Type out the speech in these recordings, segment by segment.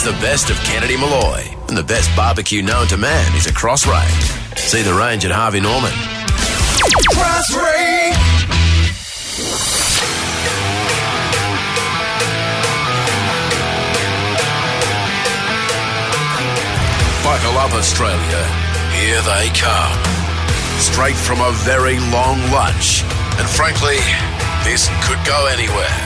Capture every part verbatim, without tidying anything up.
the best of Kennedy Malloy, and the best barbecue known to man is at Cross Range. See the range at Harvey Norman. Cross Range! Buckle up, Australia. Here they come. Straight from a very long lunch. And frankly, this could go anywhere.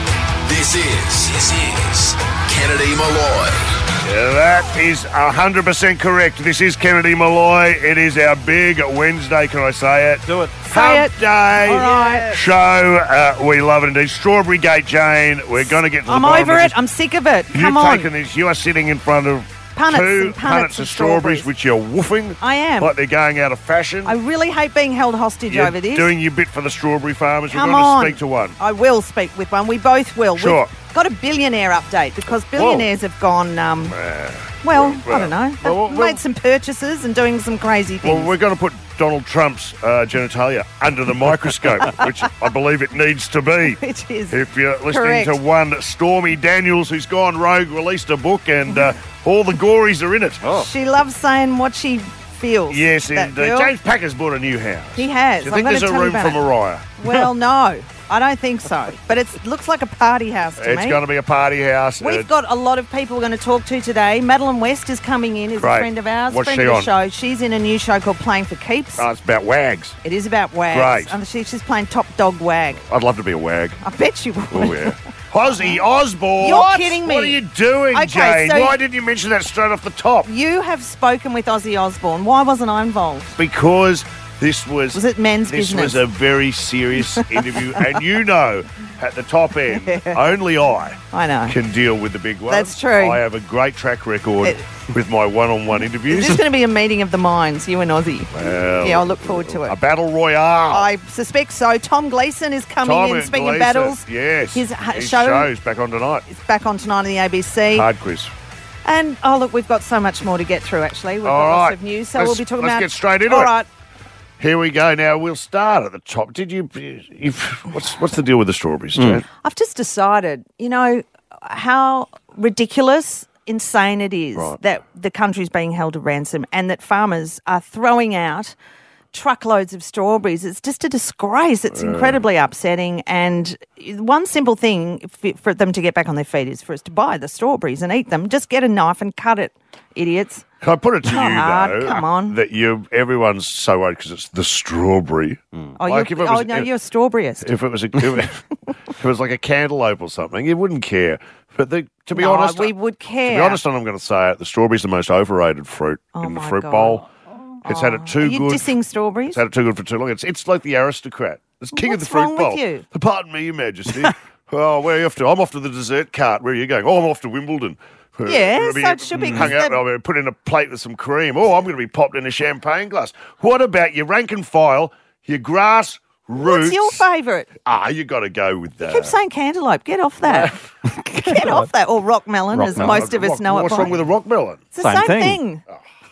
This is, this is Kennedy Malloy. Yeah, that is one hundred percent correct. This is Kennedy Malloy. It is our big Wednesday, can I say it? Do it. Hump Say it. Day All right. show. Uh, we love it indeed. Strawberry Gate, Jane. We're going to get to the I'm bottom over of it. this. I'm sick of it. You've Come on. taken this. You are sitting in front of Punnets two and punnets of of strawberries, strawberries. which you're woofing. I am. Like they're going out of fashion. I really hate being held hostage You're over this. doing your bit for the strawberry farmers. Come We've got on. to speak to one. I will speak with one. We both will. Sure. We've got a billionaire update because billionaires have gone, um, well, well, I don't know. They've well, well, made some purchases and doing some crazy things. Well, we're going to put Donald Trump's uh, genitalia under the microscope, which I believe it needs to be. It is. If you're listening Correct. to one Stormy Daniels, who's gone rogue, released a book, and uh, all the gories are in it. Oh. She loves saying what she feels. Yes, that indeed. girl. James Packer's bought a new house. He has. Do you I'm think gonna there's a tell you room about for it. Mariah? Well, no, I don't think so. But it looks like a party house to It's me. going to be a party house. We've Uh, got a lot of people we're going to talk to today. Madeline West is coming in, is Great. a friend of ours, What's friend she of the on? show. She's in a new show called Playing for Keeps. oh, it's about wags. It is about wags. Great. And she, she's playing top dog wag. I'd love to be a wag. I bet you would. Oh, yeah. Ozzy Osbourne. You're What? kidding me. What are you doing, Okay, Jane? so- Why didn't you mention that straight off the top? You have spoken with Ozzy Osbourne. Why wasn't I involved? Because this was... Was it men's This business? was a very serious interview, and you know, at the top end, only I I know. can deal with the big ones. That's true. I have a great track record It- with my one-on-one interviews. This is going to be a meeting of the minds, you and Ozzy. Well, Yeah, I'll look forward to A it. battle royale. I suspect so. Tom Gleeson is coming Tom in, speaking of Gleeson, battles. Yes. His, uh, His show show's back on tonight. is back on tonight on the A B C. Hard quiz. And, oh, look, we've got so much more to get through, actually. We've All got right. lots of news, so Let's- we'll be talking let's about... get straight into All it. right. Here we go. Now, we'll start at the top. Did you... You've, what's, what's the deal with the strawberries, Jane? I've just decided, you know, how ridiculous, insane it is Right. that the country's being held to ransom and that farmers are throwing out truckloads of strawberries. It's just a disgrace. It's incredibly upsetting. And one simple thing f- for them to get back on their feet is for us to buy the strawberries and eat them. Just get a knife and cut it, idiots. Can I put it to Not you, hard, though, come on. that you everyone's so worried because it's the strawberry. Oh, Like you're, if it oh was- no, if- you're a strawberryist. If it was a, if it was like a cantaloupe or something, you wouldn't care. But the, to be No, honest, we would To care. be honest, and I'm going to say it, the strawberry's the most overrated fruit Oh in the my fruit God. bowl. It's had it too Are you good. dissing strawberries? It's had it too good for too long. It's it's like the aristocrat. It's king of the What's fruit wrong with bowl. you? Pardon me, Your Majesty. Oh, where are you off to? I'm off to the dessert cart. Where are you going? Oh, I'm off to Wimbledon. Yeah, I'll so it should be, 'cause hung out. they're- I'll be put in a plate with some cream. Oh, I'm going to be popped in a champagne glass. What about your rank and file, your grass roots? What's your favourite? Ah, you got to go with that. Keep saying cantaloupe. Get off that. Get off that. Or rock melon, Rock as melon. most of us Rock- know it What's by. wrong with a rock melon? It's the Same same, thing. thing.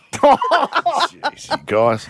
Jeez, you guys.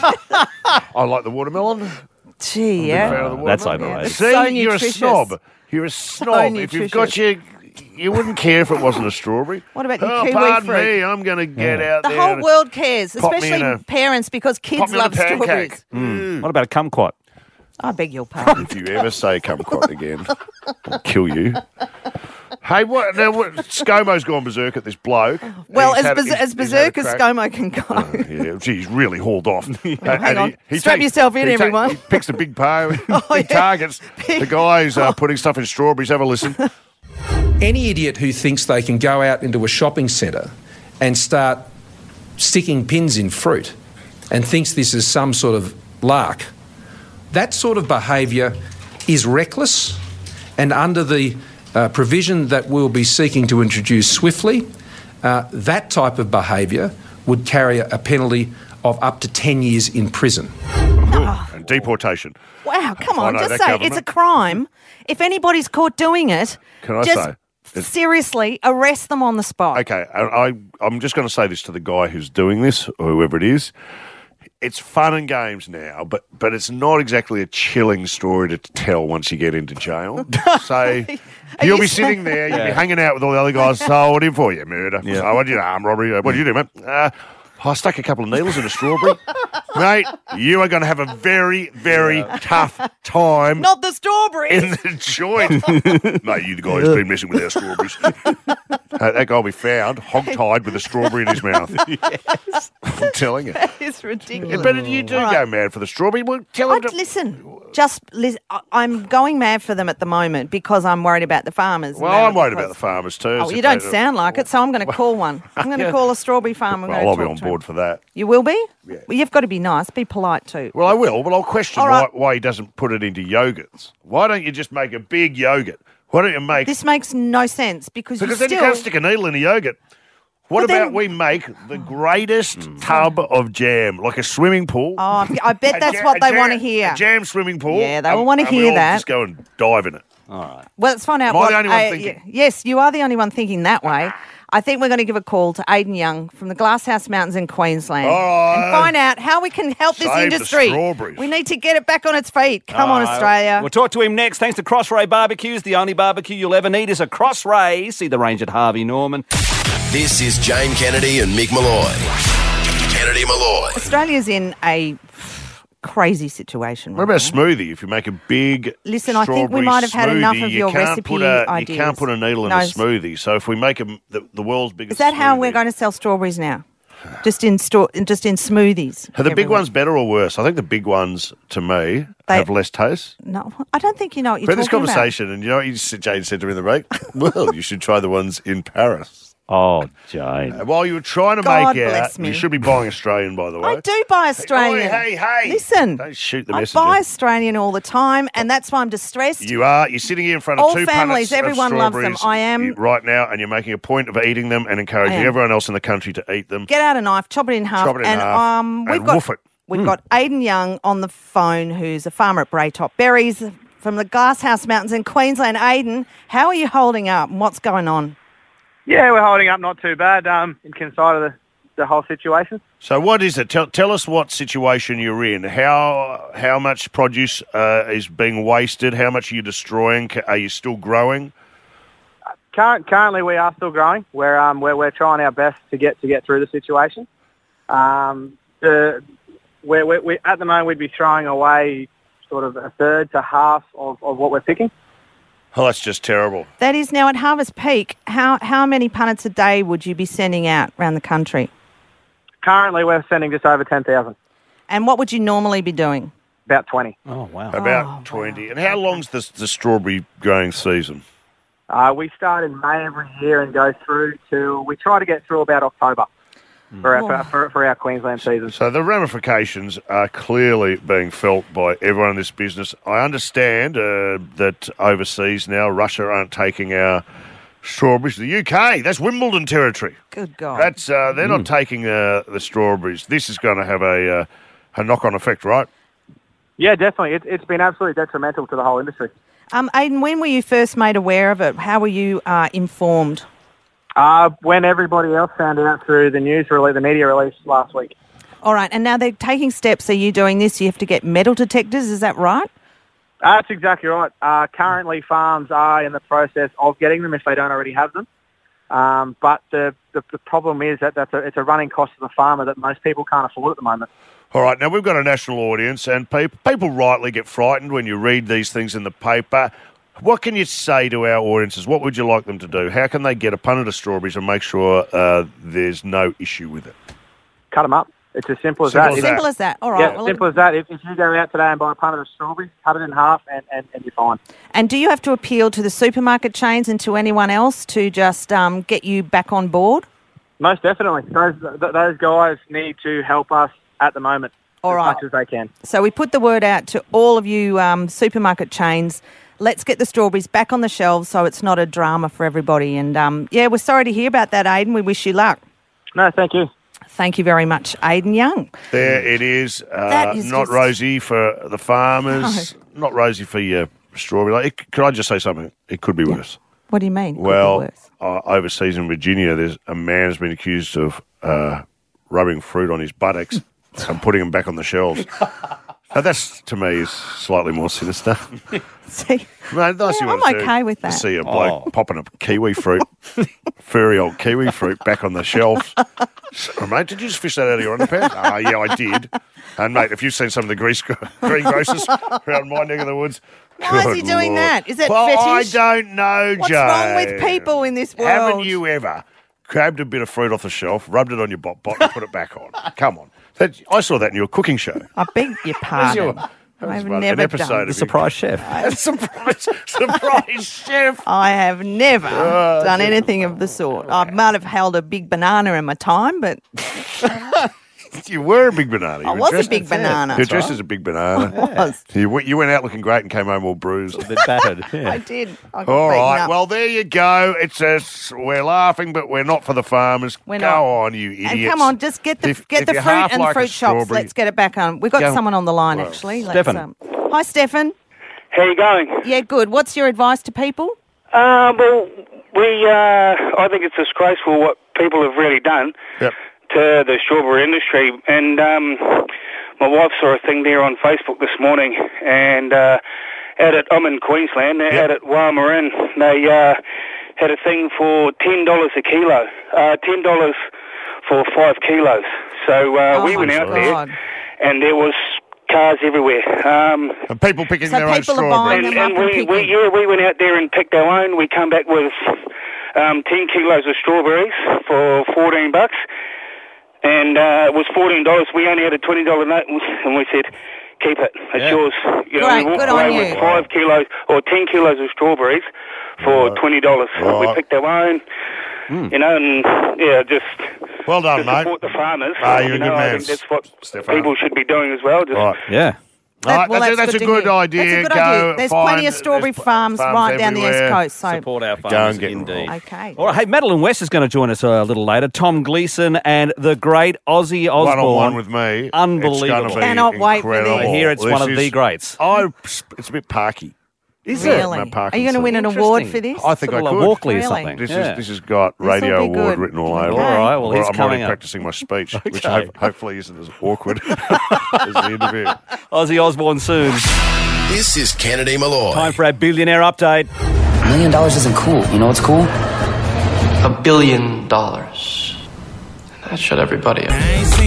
I like the watermelon. Gee, Fan yeah. of the That's watermelon. overrated. See, So you're a nutritious. snob. You're a snob. If you've got your, you wouldn't care if it wasn't a strawberry. What about your oh, kiwi pardon fruit? me, I'm going to get out The there. whole and world cares, pop me in especially a- parents, because pop kids me in a love pancake. strawberries. Mm. What about a kumquat? I beg your pardon. If you ever say kumquat again, I'll kill you. Hey, what? Now, what? ScoMo's gone berserk at this bloke. Well, He's as, had a- berser- he's- as he's had a berserk as crack. ScoMo can go. Yeah, gee, he's really hauled off. And- hang and on. Strap takes- yourself in, he ta- everyone. he picks a big pile, Oh, big yeah. targets. The guy who's uh, putting stuff in strawberries. Have a listen. Any idiot who thinks they can go out into a shopping centre and start sticking pins in fruit and thinks this is some sort of lark, that sort of behaviour is reckless, and under the uh, provision that we'll be seeking to introduce swiftly, uh, that type of behaviour would carry a penalty of up to ten years in prison. And deportation. Wow, come I on, know just that say government. it's a crime. If anybody's caught doing it, Can I just say? It's- seriously arrest them on the spot. Okay, I, I, I'm just going to say this to the guy who's doing this, or whoever it is. it's fun and games now, but but it's not exactly a chilling story to tell once you get into jail. So you'll be sitting there, you'll be hanging out with all the other guys. So what are you for? You murder. Yeah. So what did you armed robbery? What did you do, mate? Uh, I stuck a couple of needles in a strawberry. Mate, you are going to have a very, very tough time Not the strawberries. in the joint. Mate, you the guy who's been messing with our strawberries. uh, that guy will be found hog-tied with a strawberry in his mouth. Yes. I'm telling you. It's ridiculous. But if you do All go right. mad for the strawberry, well, tell him I'd to... listen, just listen. I- I'm going mad for them at the moment because I'm worried about the farmers. Well, now I'm worried because- about the farmers too. Oh, If you they- don't sound like it, so I'm going to call one. I'm going to call a strawberry farmer. I'm Well, going I'll to be talk on to him. board for that. You will be? Yeah. Well, you've got to be nice. Be polite too. Well, I will, but I'll question All why, right. why he doesn't put it into yogurts. Why don't you just make a big yogurt? Why don't you make... This makes no sense because, because you then still... you can't stick a needle in a yogurt. What Well, about then- we make the greatest tub of jam, like a swimming pool? Oh, I bet A that's ja- what a they jam- want to hear. A jam swimming pool. Yeah, they will and- wanna and we hear all that. Just go and dive in it. Well, let's find out Am I what... the only one uh, thinking? y- yes, you are the only one thinking that way. I think we're going to give a call to Aidan Young from the Glasshouse Mountains in Queensland All right. and find out how we can help this Save the industry. strawberries. We need to get it back on its feet. Come on, All right. Australia. We'll talk to him next. Thanks to Crossray Barbecues. The only barbecue you'll ever need is a Crossray. See the range at Harvey Norman. This is Jane Kennedy and Mick Malloy. Kennedy Malloy. Australia's in a crazy situation. What right about now. smoothie? If you make a big Listen, I think we strawberry might have had enough smoothie, of you your can't recipe put a, ideas. You can't put a needle in No, a s- smoothie. So if we make a, the, the world's biggest Is that how we're smoothie- going to sell strawberries now? Just in store, just in smoothies. Are the big everywhere? ones better or worse? I think the big ones, to me, They- have less taste. No, I don't think you know what you're We had this talking about. conversation, and you know what you said, Jane said to me in the break? Well, you should try the ones in Paris. Oh, Jane. And while you were trying to God make out, bless me. you should be buying Australian, by the way. I do buy Australian. Hey, hey, hey. Listen, Don't shoot the I messenger. buy Australian all the time, and that's why I'm distressed. You are. You're sitting here in front of All two families, punnets of everyone loves them. strawberries I am- you- right now, and you're making a point of eating them and encouraging I am. everyone else in the country to eat them. Get out a knife, chop it in half, Chop it in and half um, we've and got woof it. we've got Aidan Young on the phone, who's a farmer at Braytop Berries from the Glasshouse Mountains in Queensland. Aidan, how are you holding up, and what's going on? Yeah, we're holding up not too bad um, inside of the, the whole situation. So what is it? Tell, tell us what situation you're in. How how much produce uh, is being wasted? How much are you destroying? Ca- Are you still growing? Current, currently, we are still growing. We're, um, we're we're trying our best to get to get through the situation. Um, the, we're, we're, we at the moment we'd be throwing away sort of a third to half of, of what we're picking. Oh, that's just terrible. That is now at harvest peak. How how many punnets a day would you be sending out around the country? Currently, we're sending just over ten thousand, And what would you normally be doing? about twenty. Oh, wow. About Oh, twenty. And how long's the, the strawberry growing season? Uh, we start in May every year and go through till we try to get through about October for, our, Oh. for, for our Queensland season. So the ramifications are clearly being felt by everyone in this business. I understand uh, that overseas now, Russia aren't taking our strawberries. The U K, that's Wimbledon territory. Good God. That's uh, they're not taking uh, the strawberries. This is going to have a uh, a knock-on effect, right? Yeah, definitely. It, it's been absolutely detrimental to the whole industry. Um, Aidan, when were you first made aware of it? How were you uh, informed? Uh, when everybody else found out through the news release, the media release last week. All right, and now they're taking steps. Are you doing this? You have to get metal detectors, is that right? Uh, that's exactly right. Uh, currently, farms are in the process of getting them if they don't already have them. Um, but the, the the problem is that that's a, it's a running cost to the farmer that most people can't afford at the moment. All right, now we've got a national audience, and people, people rightly get frightened when you read these things in the paper. What can you say to our audiences? What would you like them to do? How can they get a punnet of strawberries and make sure uh, there's no issue with it? Cut them up. It's as simple as Simple that. as If- that. Simple as that. All right. Yeah, well, simple as that. If, if you go out today and buy a punnet of strawberries, cut it in half and, and, and you're fine. and do you have to appeal to the supermarket chains and to anyone else to just um, get you back on board? Most definitely. Those th- those guys need to help us at the moment All as right. much as they can. So we put the word out to all of you um, supermarket chains. Let's get the strawberries back on the shelves so it's not a drama for everybody. And, um, yeah, we're sorry to hear about that, Aidan. We wish you luck. No, thank you. Thank you very much, Aidan Young. There it is. Uh, That is not just- rosy for the farmers, not rosy for your strawberry. Like, it, could I just say something? It could be worse. What do you mean? Could be Well, worse? uh, overseas in Virginia, there's a man has been accused of uh, rubbing fruit on his buttocks and putting them back on the shelves. Now that's, to me, is slightly more sinister. See, Mate, nice Yeah, you I'm want to okay with to that. see a bloke Oh. popping a kiwi fruit, furry old kiwi fruit, back on the shelf. So, mate, did you just fish that out of your underpants? Ah, yeah, I did. And, mate, if you've seen some of the grease, greengrocers around my neck of the woods... Why is good he doing Lord. that? Is that well, fetish? I don't know, what's Jane. wrong with people in this world? Haven't you ever grabbed a bit of fruit off the shelf, rubbed it on your bot bot, and put it back on? Come on. That, I saw that in your cooking show. I beg your pardon. your- That was I've one- never an episode done. of The you. surprise chef. surprise, surprise chef. I have never Oh, done anything of the sort. I might have held a big banana in my time, but You were a big banana. You I were was a dressed- big banana. You're dressed as a big banana. was. You, went- you went out looking great and came home all bruised. They're battered. Yeah. I did. I got All beaten right. up. Well, there you go. It's a, we're laughing, but we're not for the farmers. We're go not. on, you idiots. And come on, just get the If- get if the you're fruit half and like a fruit shops. strawberry- Let's get it back on. We've got Go- someone on the line well, actually. Let's, Stefan. um, hi, Stefan. How you going? Yeah, good. What's your advice to people? Uh, well, we, uh, I think it's disgraceful what people have really done Yep. to the strawberry industry. And um, my wife saw a thing there on Facebook this morning, and uh, out at, I'm in Queensland, Yep. out at Wamarin, they uh, had a thing for ten dollars a kilo, uh, ten dollars for five kilos. So uh, Oh we my went out God. there, and there was cars everywhere. Um, And people picking So their own people are buying strawberries. them and, up and and we, we, picking. yeah, we went out there and picked our own. We come back with um, ten kilos of strawberries for fourteen bucks, and uh, it was fourteen dollars. We only had a twenty dollar note, and we said, "Keep it. It's Yeah. yours." You know, Great, we walked good on away you. with five kilos or ten kilos of strawberries for twenty dollars. Right. We picked our own. You know, and yeah, just Well done, to mate. support the farmers. Ah, you're you a know, good I man, think that's what Stefan. people should be doing as well. Just Right. Yeah. All right, well, that's, a- that's that's a good to good hear. idea. That's a good Go idea. There's find- plenty of strawberry there's farms, right down the East everywhere. Coast. So Support our Go farmers, and get indeed. involved. okay. All right, hey, Madeline West is going to join us a little later. Tom Gleeson and the great Ozzy Osbourne. One on one with me. Unbelievable. It's gonna be Cannot wait for incredible. this. I hear it's This one of is- the greats. I, it's a bit parky. Is Really? No, Are you going to Parkinson. win an award Interesting. for this? I think I Sort of could. like Walkley or Really? something. This Yeah. is this has got This'll radio be award good. written all Okay. over. it. All right, well, he's I'm coming already up. practicing my speech, which Okay. ho- hopefully isn't as awkward as the interview. Ozzy Osbourne soon. This is Kennedy Malloy. Time for our billionaire update. A million dollars isn't cool. You know what's cool? A billion dollars. That shut everybody up.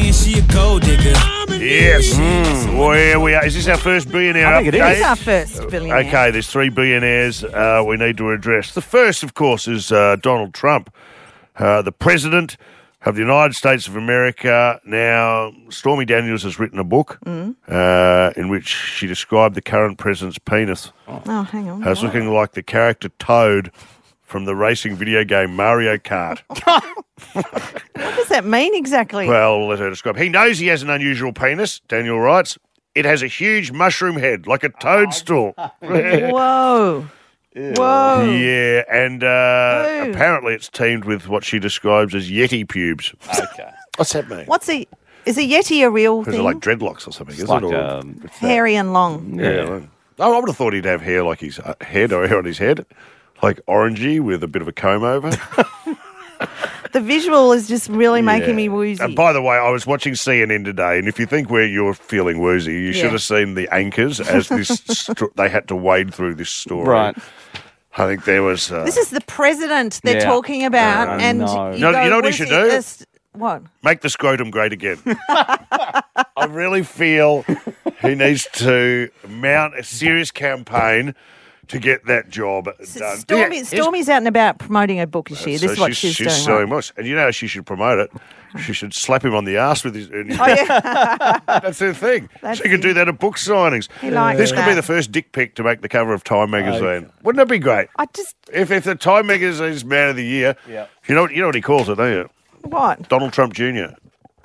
Yes. Mm. Well, here we are. Is this our first billionaire I think it update? This is our first billionaire. Okay, there's three billionaires uh, we need to address. The first, of course, is uh, Donald Trump, uh, the president of the United States of America. Now, Stormy Daniels has written a book Mm. uh, in which she described the current president's penis Oh, hang on. as looking like the character Toad from the racing video game Mario Kart. What does that mean exactly? Well, let her describe. He knows he has an unusual penis, Daniel writes. It has a huge mushroom head, like a toadstool. Whoa. Whoa. Yeah, and uh, Ooh. apparently it's teamed with what she describes as Yeti pubes. Okay. What's that mean? What's a, is a Yeti a real Is it thing? like dreadlocks or something? Is like, it? Or, um, Hairy and long. yeah. right. Oh, I would have thought he'd have hair like his uh, head or hair on his head, like orangey with a bit of a comb over. The visual is just really making Yeah. me woozy. And by the way, I was watching C N N today, and if you think where you're feeling woozy, you should Yeah. have seen the anchors as this st- they had to wade through this story. Right. I think there was. Uh, This is the president they're Yeah. talking about. I and know. you, You know- go, you know what he is should it do? this- What? make the scrotum great again. I really feel he needs to mount a serious campaign to get that job done. Stormy, Yeah, Stormy's out and about promoting her book, is she? so This is what she's, she's, she's doing. selling right? much. And you know how she should promote it? She should slap him on the ass with his... Oh, yeah. That's her thing. That's she could do that at book signings. He likes This could be that. the first dick pic to make the cover of Time magazine. Wouldn't that be great? I just, If if the Time magazine's Man of the Year, Yeah. you know you know what he calls it, don't you? what? Donald Trump Junior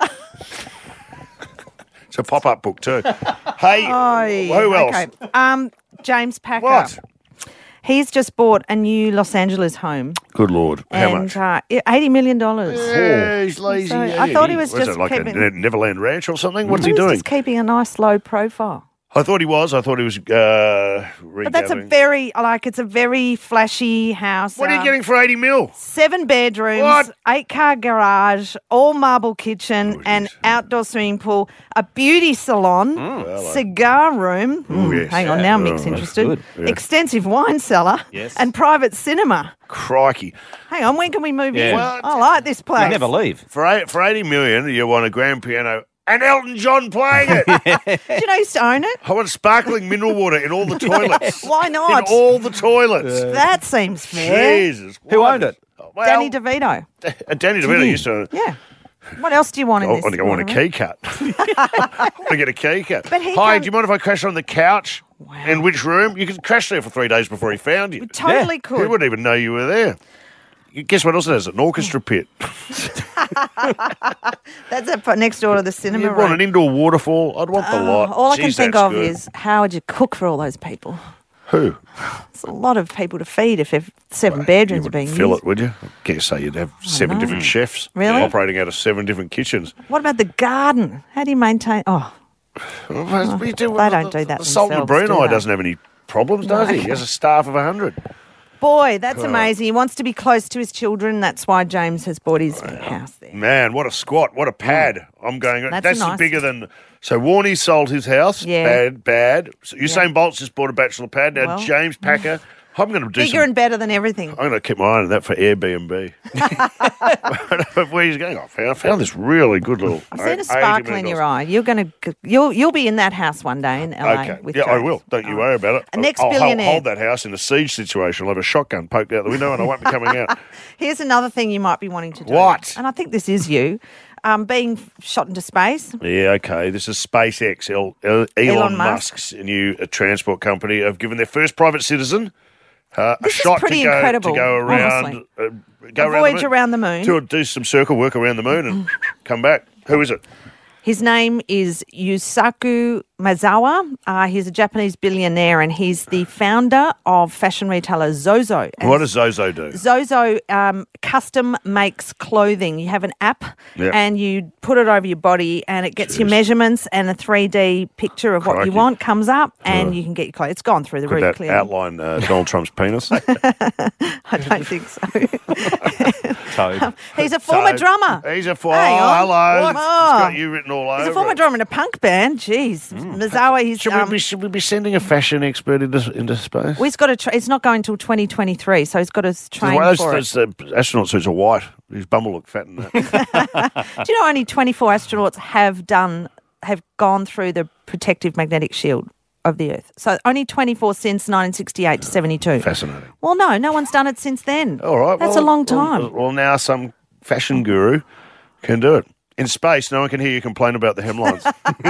It's a pop-up book too. Hey, Oh, who else? Okay. Um, James Packer. What? He's just bought a new Los Angeles home. Good Lord. How and, much? Uh, eighty million dollars. Yeah, he's lazy. So yeah, I thought he was What's just it, like keeping- a Neverland Ranch or something? What's he He's doing? just keeping a nice low profile. I thought he was. I thought he was. Uh, But that's a very, like, it's a very flashy house. What are you um, getting for eighty mil? Seven bedrooms, What? eight car garage, all marble kitchen, and outdoor swimming pool, a beauty salon, cigar room. Mm, yes. Hang on, now Oh, Mick's that's interested. good. Yeah. Extensive wine cellar, Yes. and private cinema. Crikey! Hang on, when can we move Yeah. in? Well, I like this place. You never leave. For eight, for eighty million, you want a grand piano and Elton John playing it. Do you know he used to own it? I want sparkling mineral water in all the toilets. Why not? In all the toilets. That seems fair. Jesus. Who what owned is- it? Well, Danny DeVito. uh, Danny DeVito used to. Yeah. What else do you want in I this? want, I want a Warren? key cut. I want to get a key cut. But he Hi, can't- do you mind if I crash on the couch? In which room? You could crash there for three days before he found you. Totally Yeah. could. He wouldn't even know you were there. Guess what else it has? An orchestra pit. That's a, next door to the cinema You'd room. want an indoor waterfall. I'd want the lot. All I can Jeez, think that's of good. is how would you cook for all those people? Who? It's a lot of people to feed if if seven bedrooms You are being wouldn't fill used. it, would you? I guess say you'd have seven know. different chefs Really? operating out of seven different kitchens. What about the garden? How do you maintain? Oh, Well, we do- they don't do that The Sultan of themselves, do Brunei they? doesn't have any problems, does he? He has a staff of a hundred. boy, that's amazing. He wants to be close to his children. That's why James has bought his house there. Man, what a squat! What a pad! I'm going. That's That's, nice. bigger than. So Warney sold his house. Yeah. Bad, bad. So Usain Bolt's just bought a bachelor pad. Now Well. James Packer. I'm going to do Bigger some. and better than everything. I'm going to keep my eye on that for Airbnb. Where he's going? I found, I found this really good little. I've seen a sparkle in your eye. You're going to you'll you'll be in that house one day in L A. Okay. With Yeah, I James. will. Don't you Oh. worry about it. A next I'll hold- billionaire. hold that house in a siege situation. I'll have a shotgun poked out the window and I won't be coming out. Here's another thing you might be wanting to do. What? And I think this is you. Um, being shot into space. Yeah, okay. This is SpaceX. El- El- Elon, Elon Musk. Musk's new uh, transport company have given their first private citizen uh, a This is shot pretty to go incredible, to go around, honestly. uh, go A around voyage the moon. around the moon. To do some circle work around the moon and come back. Who is it? His name is Yusaku Maezawa. Uh, he's a Japanese billionaire and he's the founder of fashion retailer Zozo. And What does Zozo do? Zozo um, custom makes clothing. You have an app Yeah. and you put it over your body and it gets your measurements and a three D picture of what Crikey. you want comes up and you can get your clothes. It's gone through the Could roof that clearly. outline uh, Donald Trump's penis? I don't think so. Toad. He's a former So, drummer. He's a former. Hang Oh, on. hello. What? It's Oh. got you written all over He's a former it. drummer in a punk band. Jeez. Maezawa, he's... Should, um, we be, should we be sending a fashion expert into, into space? Well, he's got to. Tra- it's not going till twenty twenty-three, so he's got to train Well, those, for those it. uh, astronaut suits are white. His bum will look fat in that. Do you know only twenty-four astronauts have done have gone through the protective magnetic shield of the Earth? So only twenty-four since nineteen sixty-eight to seventy-two. Fascinating. Well, no, no one's done it since then. All right. That's well, a long well, time. Well, now some fashion guru can do it. In space, no one can hear you complain about the hemlines.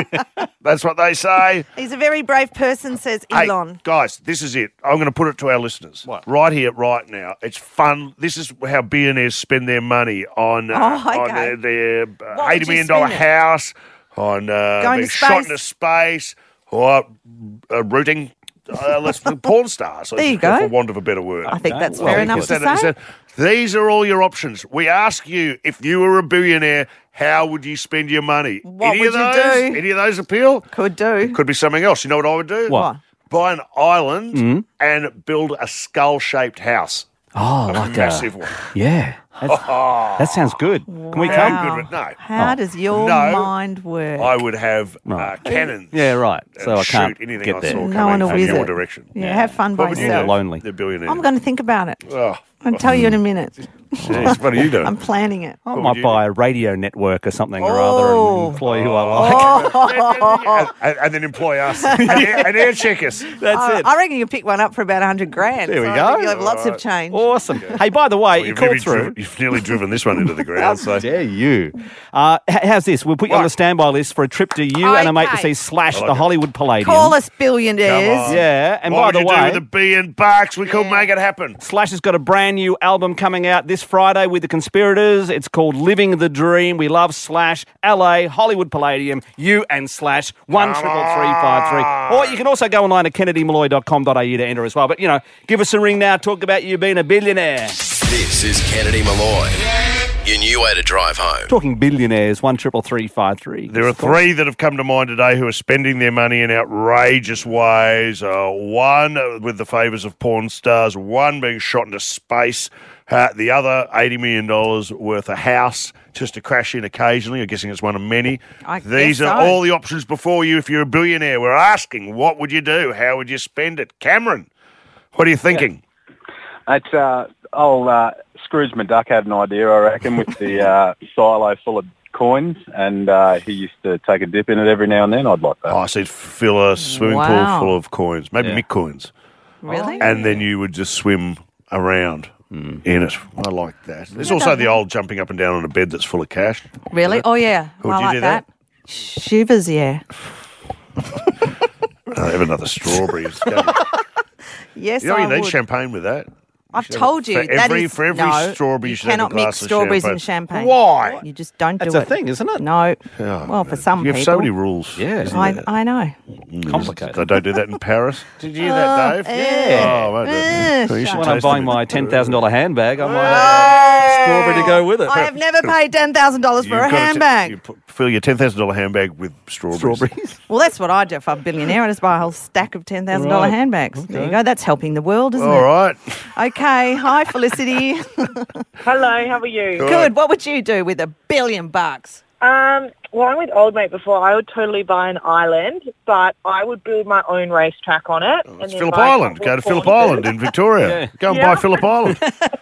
That's what they say. He's a very brave person, says Hey, Elon. guys, this is it. I'm going to put it to our listeners. What? Right here, right now. It's fun. This is how billionaires spend their money on, uh, Oh, on okay. their, their What uh, would eighty you million dollars spend it? house, on uh, Going being to shot space? into space, or uh, rooting. Uh, let's porn stars. There you for go. want of a better word. I think that's well, fair enough to Instead of- say. instead- these are all your options. We ask you, if you were a billionaire, how would you spend your money? What any would of you those? do? Any of those appeal? Could do. Could be something else. You know what I would do? What? Buy an island Mm. and build a skull-shaped house. Oh, A like massive a, one. yeah. That's- that sounds good. Can we How come? good would- no. How does your No. mind work? I would have uh, Right. cannons. Yeah, right. So and I can't shoot anything get I there. saw No coming one will from visit. your direction. yeah, have fun by What would you yourself. do? Lonely. The billionaire. I'm going to think about it. Oh, I'll tell you in a minute. jeez, what are you doing? I'm planning it. I would might you buy a radio network or something or Oh. other and employ who I like. and, and then employ us and, air, and air check us. That's I, it. I reckon you'll pick one up for about a hundred grand. There we so I go. think You'll have lots of change. Awesome. Hey, by the way, you You've, called nearly through. driven, you've nearly driven this one into the ground. How So. dare you? Uh, h- how's this? We'll put you on What? the standby list for a trip to you and a mate to Okay. see Slash, I like the it. Hollywood Palladium. Call us billionaires. Come on. Yeah, and what by would the you way, do with a billion bucks? We could Yeah. make it happen. Slash has got a brand new album coming out this Friday with the Conspirators. It's called Living the Dream. We love Slash, L A, Hollywood Palladium, you and Slash, one triple three five three. Or you can also go online to kennedy malloy dot com dot a u to enter as well. But, you know, give us a ring now. Talk about you being a billionaire. This is Kennedy Malloy. your new way to drive home. Talking billionaires, one triple three five three. There are three that have come to mind today who are spending their money in outrageous ways. Uh, one with the favours of porn stars, one being shot into space, uh, the other eighty million dollars worth a house just to crash in occasionally. I'm guessing it's one of many. I These guess are so. all the options before you if you're a billionaire. We're asking, what would you do? How would you spend it? Cameron, what are you thinking? It's uh, old uh, Scrooge McDuck had an idea, I reckon, with the uh, silo full of coins, and uh, he used to take a dip in it every now and then. I'd like that. Oh, so you'd fill a swimming Wow. pool full of coins, maybe Yeah. Mick coins, Really? and then you would just swim around in it. I like that. There's also the old jumping up and down on a bed that's full of cash. Really? Oh, yeah. Would I you like do that? Shivers, yeah. I have another strawberry. It's gonna- Yes, you know I you need would. champagne with that. I've should have- told you. for that every- is, for every no, strawberry you you should have a cannot glass mix of strawberries champagne. and champagne. Why? You just don't That's do a it. thing, isn't it? No. Yeah. Well, for some You people. have so many rules. Yeah. isn't I, there? I know. Complicated. They don't do that in Paris. Did you hear that, Dave? eh, Oh, well, eh, well, you should When I'm taste buying it. my ten thousand dollars handbag, I might have a strawberry to go with it. I have never paid ten thousand dollars for You've a got to handbag. you put, fill your ten thousand dollars handbag with strawberries. Strawberries. Well, that's what I do if I'm a billionaire. I just buy a whole stack of ten thousand dollars Right. handbags. There you go. That's helping the world, isn't All it? right. Okay. Hi, Felicity. Hello, how are you? Good. What would you do with a billion bucks? Um, well, I'm with old mate before. I would totally buy an island, but I would build my own racetrack on it. and It's then Phillip buy a Island. couple Go of to Phillip horses, Island in Victoria. Go and Yeah. buy Phillip Island.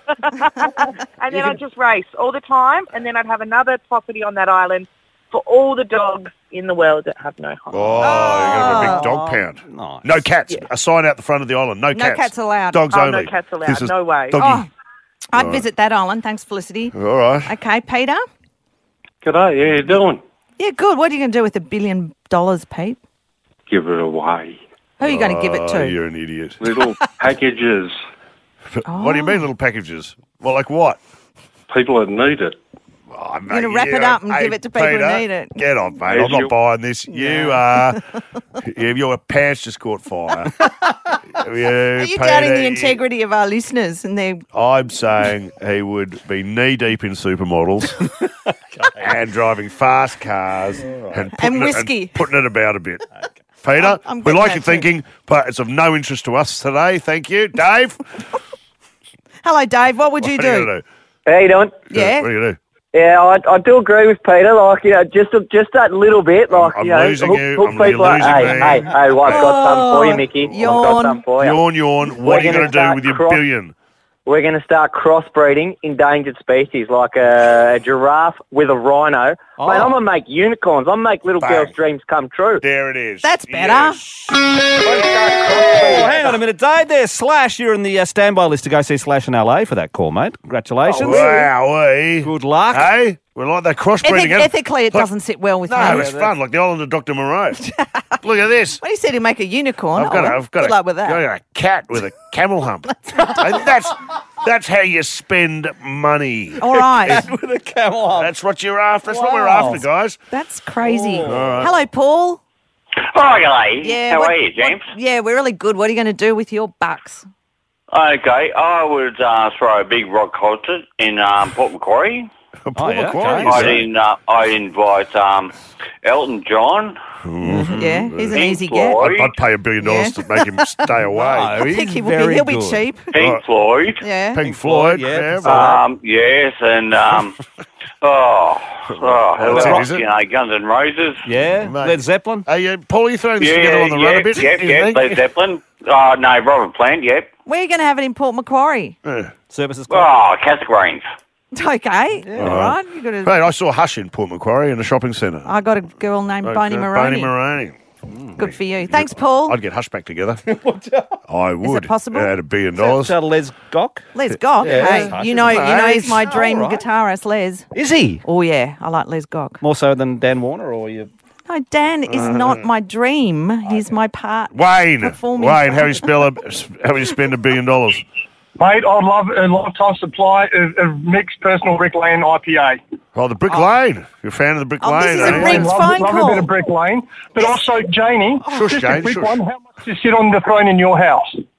And then I'd just race all the time, and then I'd have another property on that island for all the dogs in the world that have no home. Oh, you're going to have a big dog pound. Nice. No cats. A sign out the front of the island. No No cats. cats allowed. Dogs Oh, only. no cats allowed. This is No way. Doggy. Oh, I'd visit that island. Thanks, Felicity. All right. Okay, Peter. G'day, how you doing? Yeah, good. What are you going to do with a billion dollars, Pete? Give it away. Who are you going to give it Oh, to? you're an idiot. Little packages. What do you mean, little packages? Well, like what? People that need it. Oh, You're going to wrap it up and give it to people Peter, who need it. Get on, mate. Yes, I'm not you- buying this. You are. you, your pants just caught fire. you, Are you doubting the integrity of our listeners and their I'm saying he would be knee deep in supermodels and driving fast cars and, putting And it- whiskey. putting it about a bit. Peter, I'm- I'm we getting like that your too. thinking, but it's of no interest to us today. Thank you. Dave? Hello, Dave. What would you What are do? you going to do? How you doing? Yeah. What are you going to do? Yeah, I, I do agree with Peter. Like, you know, just just that little bit. Like, I'm you know, losing hook, you. hook I'm- you're people up. losing Hey, me. hey, hey, well, I've got something for you, Mickey. I've yawn. got something for you. Yawn, yawn. What We're are you gonna going to do start with your cross- billion? We're going to start crossbreeding endangered species, like a, a giraffe with a rhino. Oh. Mate, I'm going to make unicorns. I'm going to make little Bang. girls' dreams come true. There it is. That's better. Yes. Oh, hang on a minute, Dave. There, Slash. You're in the uh, standby list to go see Slash in L A for that call, mate. Congratulations. Wow, Good luck. Hey, we like that crossbreeding. Ethic, eh? ethically, it Like- doesn't sit well with No, me. it's fun, like the island of Doctor Moreau. Look at this. When he said he'd make a unicorn, I've got, oh, a, I've got, good a, luck with that. got a cat with a camel hump. And that's that's how you spend money. All right. With a camel hump. That's what you're after. That's what we're Wow. after, guys. That's crazy. right. Hello, Paul. Hi, g'day. Yeah. How what- are you, James? what- yeah, we're really good. What are you going to do with your bucks? Okay, I would uh, throw a big rock concert in um, Port Macquarie. Paul yeah, Macquarie, okay. is I'd, it? in, uh, I'd invite um, Elton John, Yeah, he's an Pink easy get. Floyd, I'd pay a billion dollars Yeah. to make him stay away. No, I think he's he will be. very He'll be good. cheap. Pink Right. Floyd. Yeah. Pink Floyd, yeah, yeah. Pink right. Um, yes, and um, oh, oh, That's it, rock, is it? you know, Guns N' Roses. Yeah, Mate. Led Zeppelin. Hey, uh, Paul, are you throwing this Yeah, together on the yeah, run a bit? Yep, you yep, think? Led Zeppelin. Oh, no, Robert Plant, yep. Where are you going to have it in Port Macquarie? Yeah. Services Club. Oh, Cassegrains. Okay. All right. You got a, Mate, I saw Hush in Port Macquarie in a shopping centre. I got a girl named Boney Uh, Maroney. Boney Maroney. Good for you. Thanks, Paul. I'd get Hush back together. I would. possible? At a billion dollars. Shout out to Les Gock. Les Gock. Yeah. Hey, Hush you is know, you know, nice. he's my dream All right. guitarist, Les. Is he? Oh yeah, I like Les Gock. More so than Dan Warner, or you? No, Dan is Uh, not my dream. He's my part. Wayne. Performing Wayne, how do you spell a, how do you spend a billion dollars? Mate, I'd love a lifetime supply of, of mixed personal Brick Lane I P A. Oh, the Brick Lane. You're a fan of the Brick Oh, Lane, this is a are you? Brick's love, phone love call. a bit of Brick Lane. But also, Janie, Shush, just Jane, a quick shush. one. How much to sit on the throne in your house?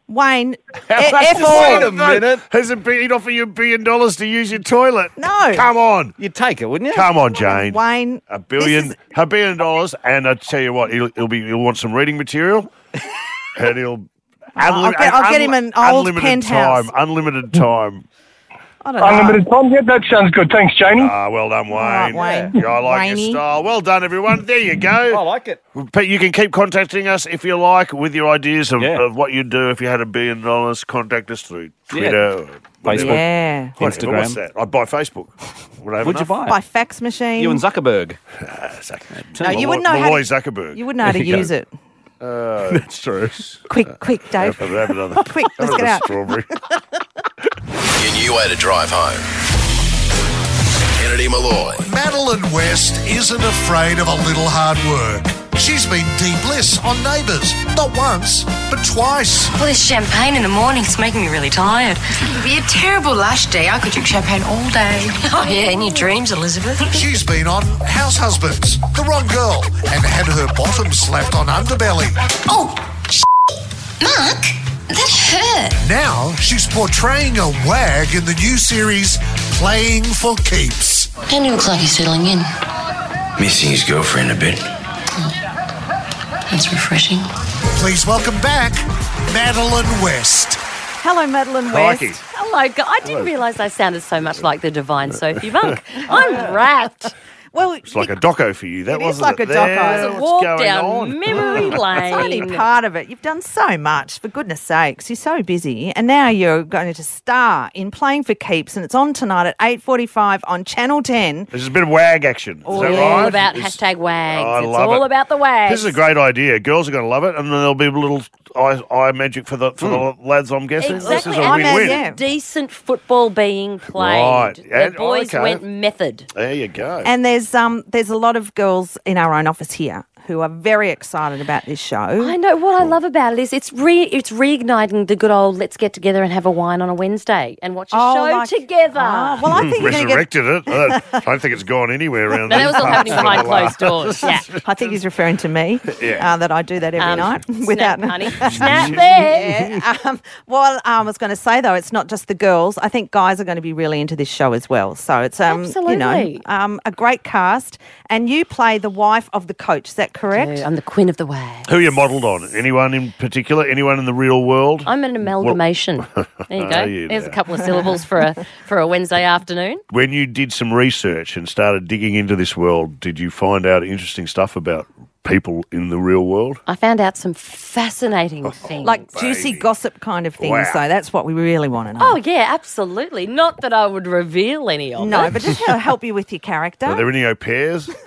Wayne, How F much F is all. Wait a minute. Has it been, he'd offer you a billion dollars to use your toilet? No. Come on. You'd take it, wouldn't you? Come on, Jane. Wayne. A billion, this a billion dollars, and I tell you what, he'll, he'll be, he'll want some reading material, and he'll. I'll get- I'll get him an old unlimited penthouse. time, unlimited time. I don't know. Unlimited time. Yeah, that sounds good. Thanks, Janie. Ah, well done, Wayne. right, Wayne. Yeah, I like Wayne-y. your style. Well done, everyone. There you go. I like it. But you can keep contacting us if you like with your ideas of, Yeah. of what you'd do if you had a billion dollars. Contact us through Twitter, or whatever. Yeah. Whatever. Instagram. What's that? I'd buy Facebook. Would I have Would you enough? buy it? By fax machine. You and Zuckerberg. Ah, Zuckerberg. No, you wouldn't know how Malloy to, Zuckerberg. you wouldn't know how to There you go. use it. Uh, That's true. Quick, quick, Dave. Have, have another, Quick, let's have get another out. Strawberry. Your new way to drive home. Kennedy Malloy. Madeline West isn't afraid of a little hard work. She's been deep bliss on Neighbours. Not once, but twice. Well, this champagne in the morning's making me really tired. It'll be a terrible lush day. I could drink champagne all day. Oh, yeah, in your dreams, Elizabeth. She's been on House Husbands, The Wrong Girl, and had her bottom slapped on Underbelly. Oh, Mark, that hurt. Now she's portraying a wag in the new series Playing for Keeps. And he looks like he's settling in. Missing his girlfriend a bit. That's refreshing. Please welcome back Madeline West. Hello, Madeline West. Crikey. Hello, gu- I didn't realise I sounded so much like the divine Sophie Monk. I'm rapt. Well, It's like a doco for you. That It is wasn't like it. a doco. There, It's a what's walk going down on? memory it's only lane. part of it. You've done so much, for goodness sakes. You're so busy. And now you're going to star in Playing for Keeps, and it's on tonight at eight forty-five on Channel ten. This is a bit of wag action. Is Oh, that yeah. right? All about It's- hashtag wags. I it's love all it. about the wags. This is a great idea. Girls are going to love it, and then there'll be a little eye, eye magic for the for the lads, I'm guessing. Exactly. This is a And win-win. yeah. decent football being played. Right. The And- boys okay. went method. There you go. And there's um there's a lot of girls in our own office here who are very excited about this show. I know what I love about it is it's re it's reigniting the good old let's get together and have a wine on a Wednesday and watch a Oh, show like- together. Ah, well, I think you're going to get. Resurrected it. I don't think it's gone anywhere around No, that these was all parts happening for behind the last- closed doors. Yeah. I think he's referring to me. Yeah. Uh, that I do that every Um, night snap, without. honey. Snap there. Yeah. Um, well, um, I was going to say though, it's not just the girls. I think guys are going to be really into this show as well. So it's um, you know, Absolutely. um, a great cast, and you play the wife of the coach. Is that correct? I'm the queen of the wags. Who are you modelled on? Anyone in particular? Anyone in the real world? I'm an amalgamation. There you go. Oh, you There's know. a couple of syllables for a for a Wednesday afternoon. When you did some research and started digging into this world, did you find out interesting stuff about people in the real world? I found out some fascinating things. Like juicy gossip kind of things. Wow. So that's what we really want to know. Oh yeah, absolutely. Not that I would reveal any of No, it. but just to help you with your character. Are there any au pairs? do,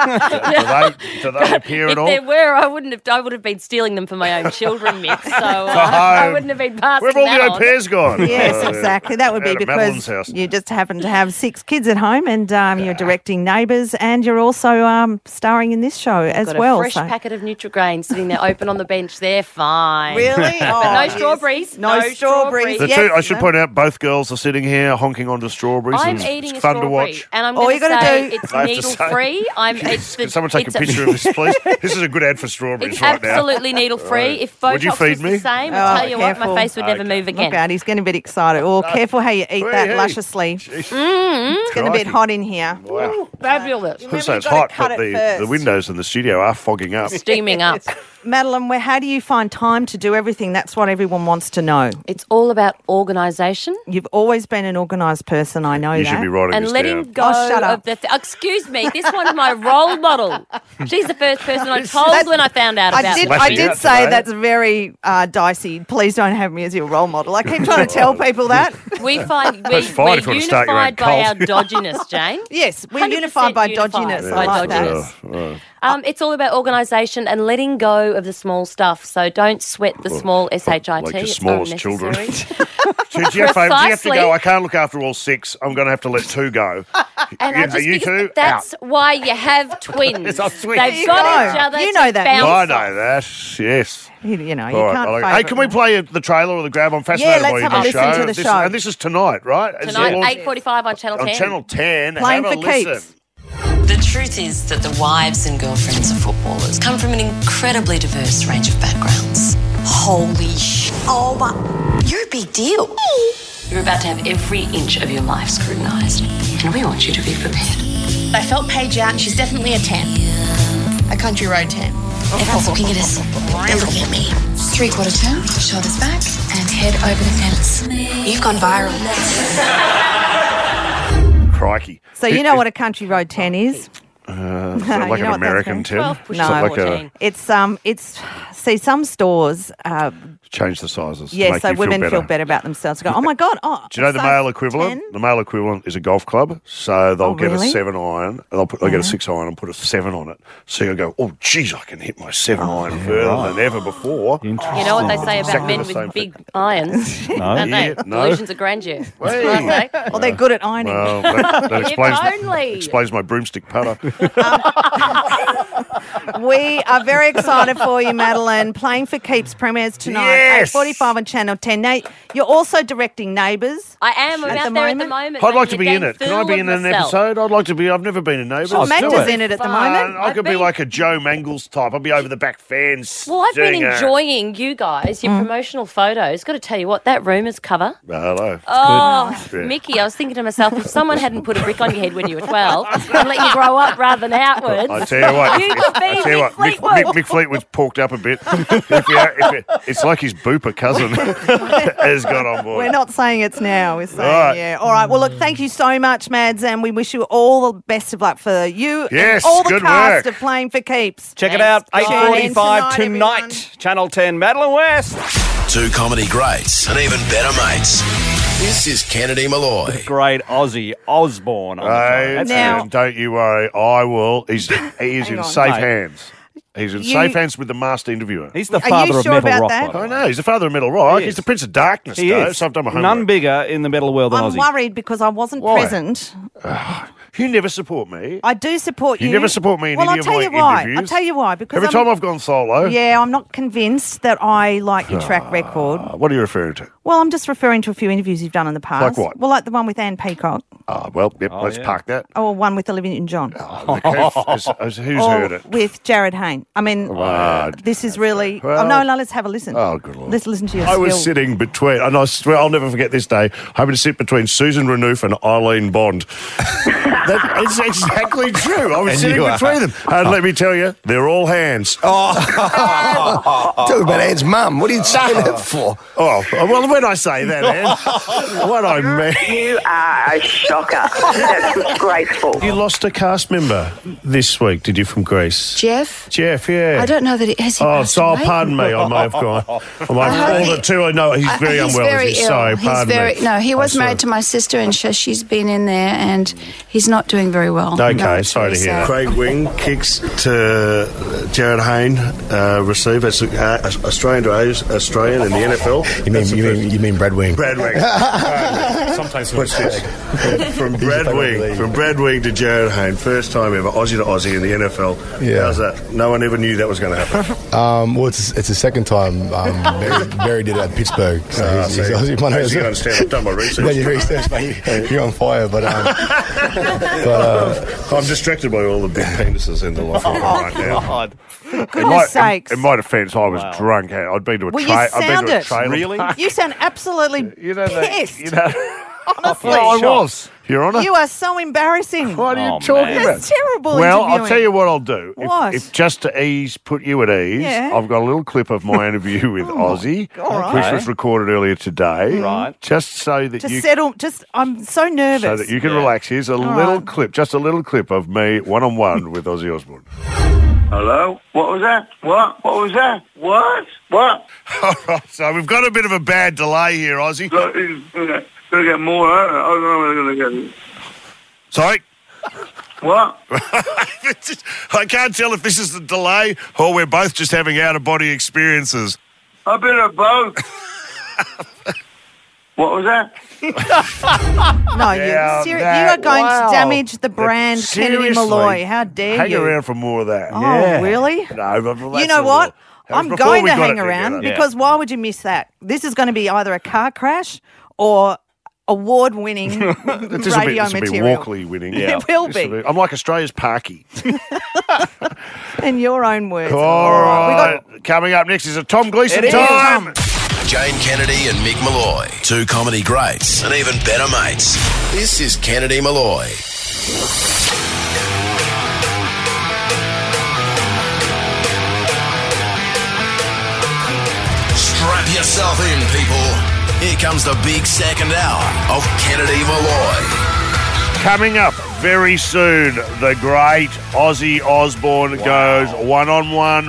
they, do they appear if at all? there were, I wouldn't have. I would have been stealing them for my own children, Mick. So uh, I home. wouldn't have been passing Where have all that the au on. pairs gone? Yes, Oh, exactly. That would be out at Madeline's because house. you just happen to have six kids at home, and um, you're directing Neighbours, and you're also um, starring in this show as Got well. a fresh so- packet of Nutrigrain sitting there open on the bench. They're fine. Really? but Oh, no yes. strawberries. No No, strawberries. The Yes, two, I should no. point out, both girls are sitting here honking onto strawberries. I'm and eating it's a fun strawberry, to watch. and I'm All going you to gotta say do- it's I have to needle say- free. I'm. It's the, Can someone take it's a picture of this, please? This is a good ad for strawberries It's right now. absolutely needle free. If Botox Would you feed was me? the same, Oh, I'll tell you what, careful. my face would never Okay. move again. Look out, he's getting a bit excited. Oh, careful how you eat Hey, that hey. lusciously. Mm, It's getting a bit Crikey. hot in here. Wow. fabulous. Remember, So you've it's gotta hot, cut but it the, first. the windows in the studio are fogging up. Steaming up. Madeline, where, how do you find time to do everything? That's what everyone wants to know. It's all about organisation You've always been an organised person, I know You that. should be writing and this letting down. go Oh, shut up. of the. Th- excuse me, this one's my role model. She's the first person I told That's- when I found out I about did, the I Flashing did out say today. that's very uh, dicey. Please don't have me as your role model. I keep trying to tell people that. We find we, That's fine we're if you want to start your own unified by our cult. dodginess, Jane. Yes, we're one hundred unified by percent unified dodginess. by I like that. dodginess. Oh, oh. Um, it's all about organisation and letting go of the small stuff. So don't sweat the small S H I T. Like your It's smallest children. unnecessary. So do you, have, do you have to Precisely. go? I can't look after all six. I'm going to have to let two go. And You- I are just you think two? That's why you have twins. It's our twins. They've There you got go. each other. You to know that, bounce I off. know that. Yes. You, you know, you All right, can't I like- favourite hey, can we them. play the trailer or the grab? I'm fascinated let's by have your a listen show. to the This is- show. and this is tonight, right? Is it Tonight, launched eight forty-five on Channel on ten. Channel ten. Playing have for a listen. keeps. The truth is that the wives and girlfriends of footballers come from an incredibly diverse range of backgrounds. Holy sh! Oh, but you're a big deal. You're about to have every inch of your life scrutinised, and we want you to be prepared. I felt Paige out, and she's definitely a ten. A country road ten. Everyone's looking at us. They're looking at me. Three-quarter turn, shoulders back, and head over the fence. You've gone viral. Crikey. So you know what a country road ten is? Uh, is that like You an know what that's American for? ten? No, Is that like a, it's um, it's see some stores. Uh, change the sizes. to yes, make so you women feel feel better. better about themselves. Go, oh my god! Oh, Do you know the size male equivalent? ten? The male equivalent is a golf club. So they'll Oh, get really? a seven iron, and they'll, put, they'll get a Yeah. six iron and put a seven on it. So you go, oh, geez, I can hit my seven Oh, iron further right. than ever before. You know what they say about Exactly men the with same big thing. irons, No. don't they? Yeah, no. Delusions of grandeur. Hey. Aren't they? Well, they're good at ironing. Well, that, that If explains, only. explains my broomstick putter. We are very excited for you, Madeline. Playing for Keeps premieres tonight, Yes! eight forty-five on Channel ten. Now, you're also directing Neighbours. I am. I'm At out the there at the moment? moment. I'd like to making be a in dang it. Can I fool be of in an myself. episode? I'd like to be. I've never been in Neighbours. Sure, Let's do Magda's it. in it at the Fun. moment. I I've could be been- like a Joe Mangles type. I'd be over the back fence. Well, I've been doing a- enjoying you guys, your promotional photos. Got to tell you what, that Rumours cover. Hello. Oh, Good. Mickey, I was thinking to myself, if someone hadn't put a brick on your head when you were twelve and let you grow up rather than outwards, I tell you what, you if- could be I tell you Mick what, Mick, Fleetwood. Mick, Mick Fleetwood's porked up a bit. if you, if you, it's like his booper cousin has got on board. We're not saying it's now. We're saying, Right. yeah. All right. Well, look, thank you so much, Mads, and we wish you all the best of luck for you Yes, and all the good cast work. of Playing for Keeps. Check it out, Thanks, eight guys. forty-five Tune in tonight, tonight, Channel ten, Madeline West. Two comedy greats and even better mates. This is Kennedy Malloy. Great Aussie Osborne. On the phone. Hey, That's Now- and don't you worry, I will. He's he is Hang in on. safe Mate. hands. He's in You- safe hands with the masked interviewer. He's the Are father you of sure metal about rock. that? by the I way. know he's the father of metal rock. He He's is. the Prince of Darkness. He though, is. So I've done my homework. None bigger in the metal world than I'm Aussie. worried because I wasn't Why? present. You never support me. I do support you. You never support me in well, any I'll of tell my you why. interviews. I'll tell you why. Because Every I'm, time I've gone solo. yeah, I'm not convinced that I like your track record. Uh, what are you referring to? Well, I'm just referring to a few interviews you've done in the past. Like what? Well, like the one with Anne Peacock, Ah, well, yep, Oh, let's yeah. park that. or one with Olivia Newton-John, Who's, who's or heard it? with Jared Hayne. I mean, Right. this is really. Well- oh no, no, let's have a listen. Oh, good Lord. Let's listen to your I was skill. sitting between, and I swear I'll never forget this day, hoping to sit between Susan Renouf and Eileen Bond. That is exactly true. I was And sitting you are. between them. And let me tell you, they're all hands. Oh, talk about Anne's mum. What are you saying that for? Oh, well, when I say that, Anne, what I mean. You are a shocker. That's disgraceful. You lost a cast member this week, did you, from Greece? Jeff? Jeff, yeah. I don't know that it has he Oh, passed so away? pardon me. I may have gone. I may I have hope all he- the two. I know he's Uh, very he's unwell. very is he? ill. So, he's pardon very me. no. He was I saw- married to my sister, and sh- she's been in there, and he's not doing very well. Okay, No, it's sorry to very hear that. sad. Craig Wing kicks to Jared Hayne, uh, receive as uh, Australian to Australian in the N F L. You mean you mean you mean Brad Wing? Brad Wing. Sometimes what's this? From Brad Wing, from Brad Wing to Jared Hayne, first time ever, Aussie to Aussie in the N F L. Yeah. How's that? No one ever knew that was going to happen. Um, well, it's it's the second time um, Barry, Barry did it at Pittsburgh. So Ah, he's, so he's, he's, one of as those- you understand, I've done my research. Done your research, mate. You- You're on fire, but um, but uh, I'm distracted by all the big penises in the loft room right now. God. In Goodness my, sakes. in, in my defence, I was Wow. drunk. I'd been to a Well, you tra- I'd been sound to a it. trailer Really? park. You sound absolutely You know that, pissed. you know, Honestly, I was, Your Honour. you are so embarrassing. What are you Oh, talking man. about? That's terrible. Well, interviewing. I'll tell you what I'll do. If, What? if just to ease, put you at ease, Yeah. I've got a little clip of my interview with Aussie, all right. which was recorded earlier today. Right. Just so that Just you settle. Just, I'm so nervous. so that you can Yeah. relax. Here's a little right. clip, just a little clip of me one on one with Ozzy Osbourne. Hello? What was that? What? What was that? What? What? All right, so we've got a bit of a bad delay here, Ozzy. Look, it's gonna, gonna get more. I don't know. I don't know what they're gonna get. Sorry. What? I can't tell if this is the delay or we're both just having out-of-body experiences. A bit of both. What was that? No, Yeah, you, ser- you that- are going wow. to damage the brand Kennedy Seriously? Malloy. How dare Hang you? around for more of that. Oh, Yeah. really? No, but well, You that's know a what? little- that was I'm before going we to got hang it around together. because why would you miss that? This is going to be either a car crash or award-winning This will be, radio this will be material. Walkley winning. It will This be. I'm like Australia's Parky. In your own words. All We right. got Coming up next is a Tom Gleeson It is. time. Jane Kennedy and Mick Malloy. Two comedy greats and even better mates. This is Kennedy Malloy. Strap yourself in, people. Here comes the big second hour of Kennedy Malloy. Coming up very soon, the great Ozzy Osbourne Wow. goes one-on-one,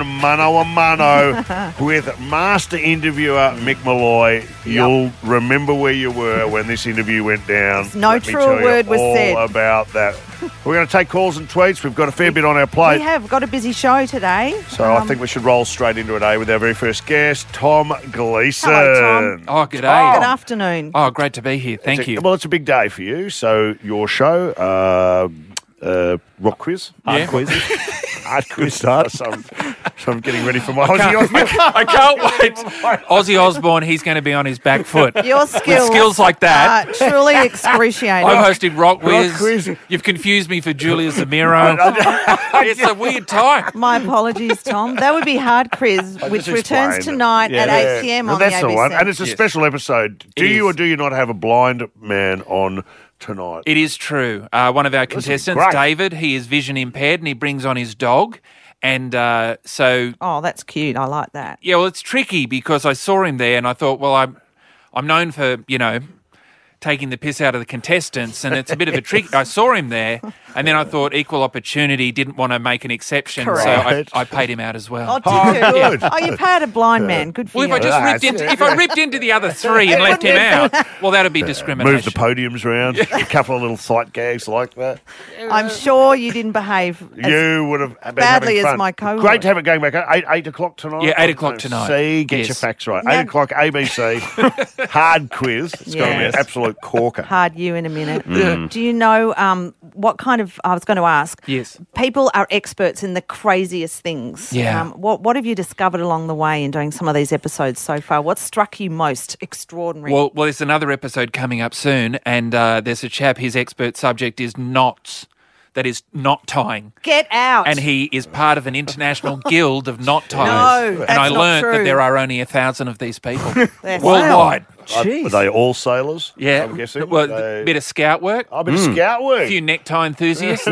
mano-a-mano with master interviewer Mick Malloy. You'll remember where you were when this interview went down. No Let me true tell you word was all said. about that. We're going to take calls and tweets. We've got a fair bit on our plate. We have got a busy show today. So I Um, think we should roll straight into it, eh, with our very first guest, Tom Gleeson. Hello, Tom. Oh, good day. Good afternoon. Oh, great to be here. Thank It's a- you. Well, it's a big day for you. So your show, uh, uh, rock quiz, hard Yeah. quiz, hard quiz start. So I'm, so I'm getting ready for my I Ozzy can't, Osbourne. I can't wait. Ozzy Osbourne, he's going to be on his back foot. Your With skills, skills like that. are truly excruciating. I've hosted Rock Wiz. Rock Quiz. You've confused me for Julia Zamiro. It's a weird time. My apologies, Tom. That would be Hard Quiz, I which just returns explained it. tonight Yeah. at eight p.m. Well, on that's the A B C. the one, and it's a Yes. special episode. Do It you is. or do you not have a blind man on tonight? It is true. Uh, one of our This is contestants, great. David, he is vision impaired and he brings on his dog. And uh, so, Oh, that's cute. I like that. yeah, well, it's tricky because I saw him there and I thought, well, I'm, I'm known for, you know, taking the piss out of the contestants, and it's a bit of a trick. I saw him there, and then I thought equal opportunity didn't want to make an exception, so I, Correct. I paid him out as well. Oh, did Oh, you? good. Oh, you paid a blind man. Good for Well, if you. I just ripped That's- into, if I ripped into the other three and left him out, well, that'd be discrimination. Move the podiums around, a couple of little sight gags like that. I'm sure you didn't behave as You would have been badly having as fun. my cohort. Great to have it going back. Eight, eight o'clock tonight. Yeah, eight o'clock tonight. See, get Yes. your facts right. Now- Eight o'clock, A B C. Hard quiz. It's going to be Yes. an absolute corker. Hard you in a minute. Mm. Do you know um, what kind of? I was going to ask. Yes. People are experts in the craziest things. Yeah. Um, what What have you discovered along the way in doing some of these episodes so far? What struck you most extraordinary? Well, well, there's another episode coming up soon, and uh, there's a chap. His expert subject is knots. That is knot tying. Get out. And he is part of an international guild of knot tiers. No, and that's I not learned true. that there are only a thousand of these people That's- worldwide. Are, are they all sailors? Yeah, I'm guessing. well, They- a bit of scout work. Oh, a bit of scout work. A few necktie enthusiasts.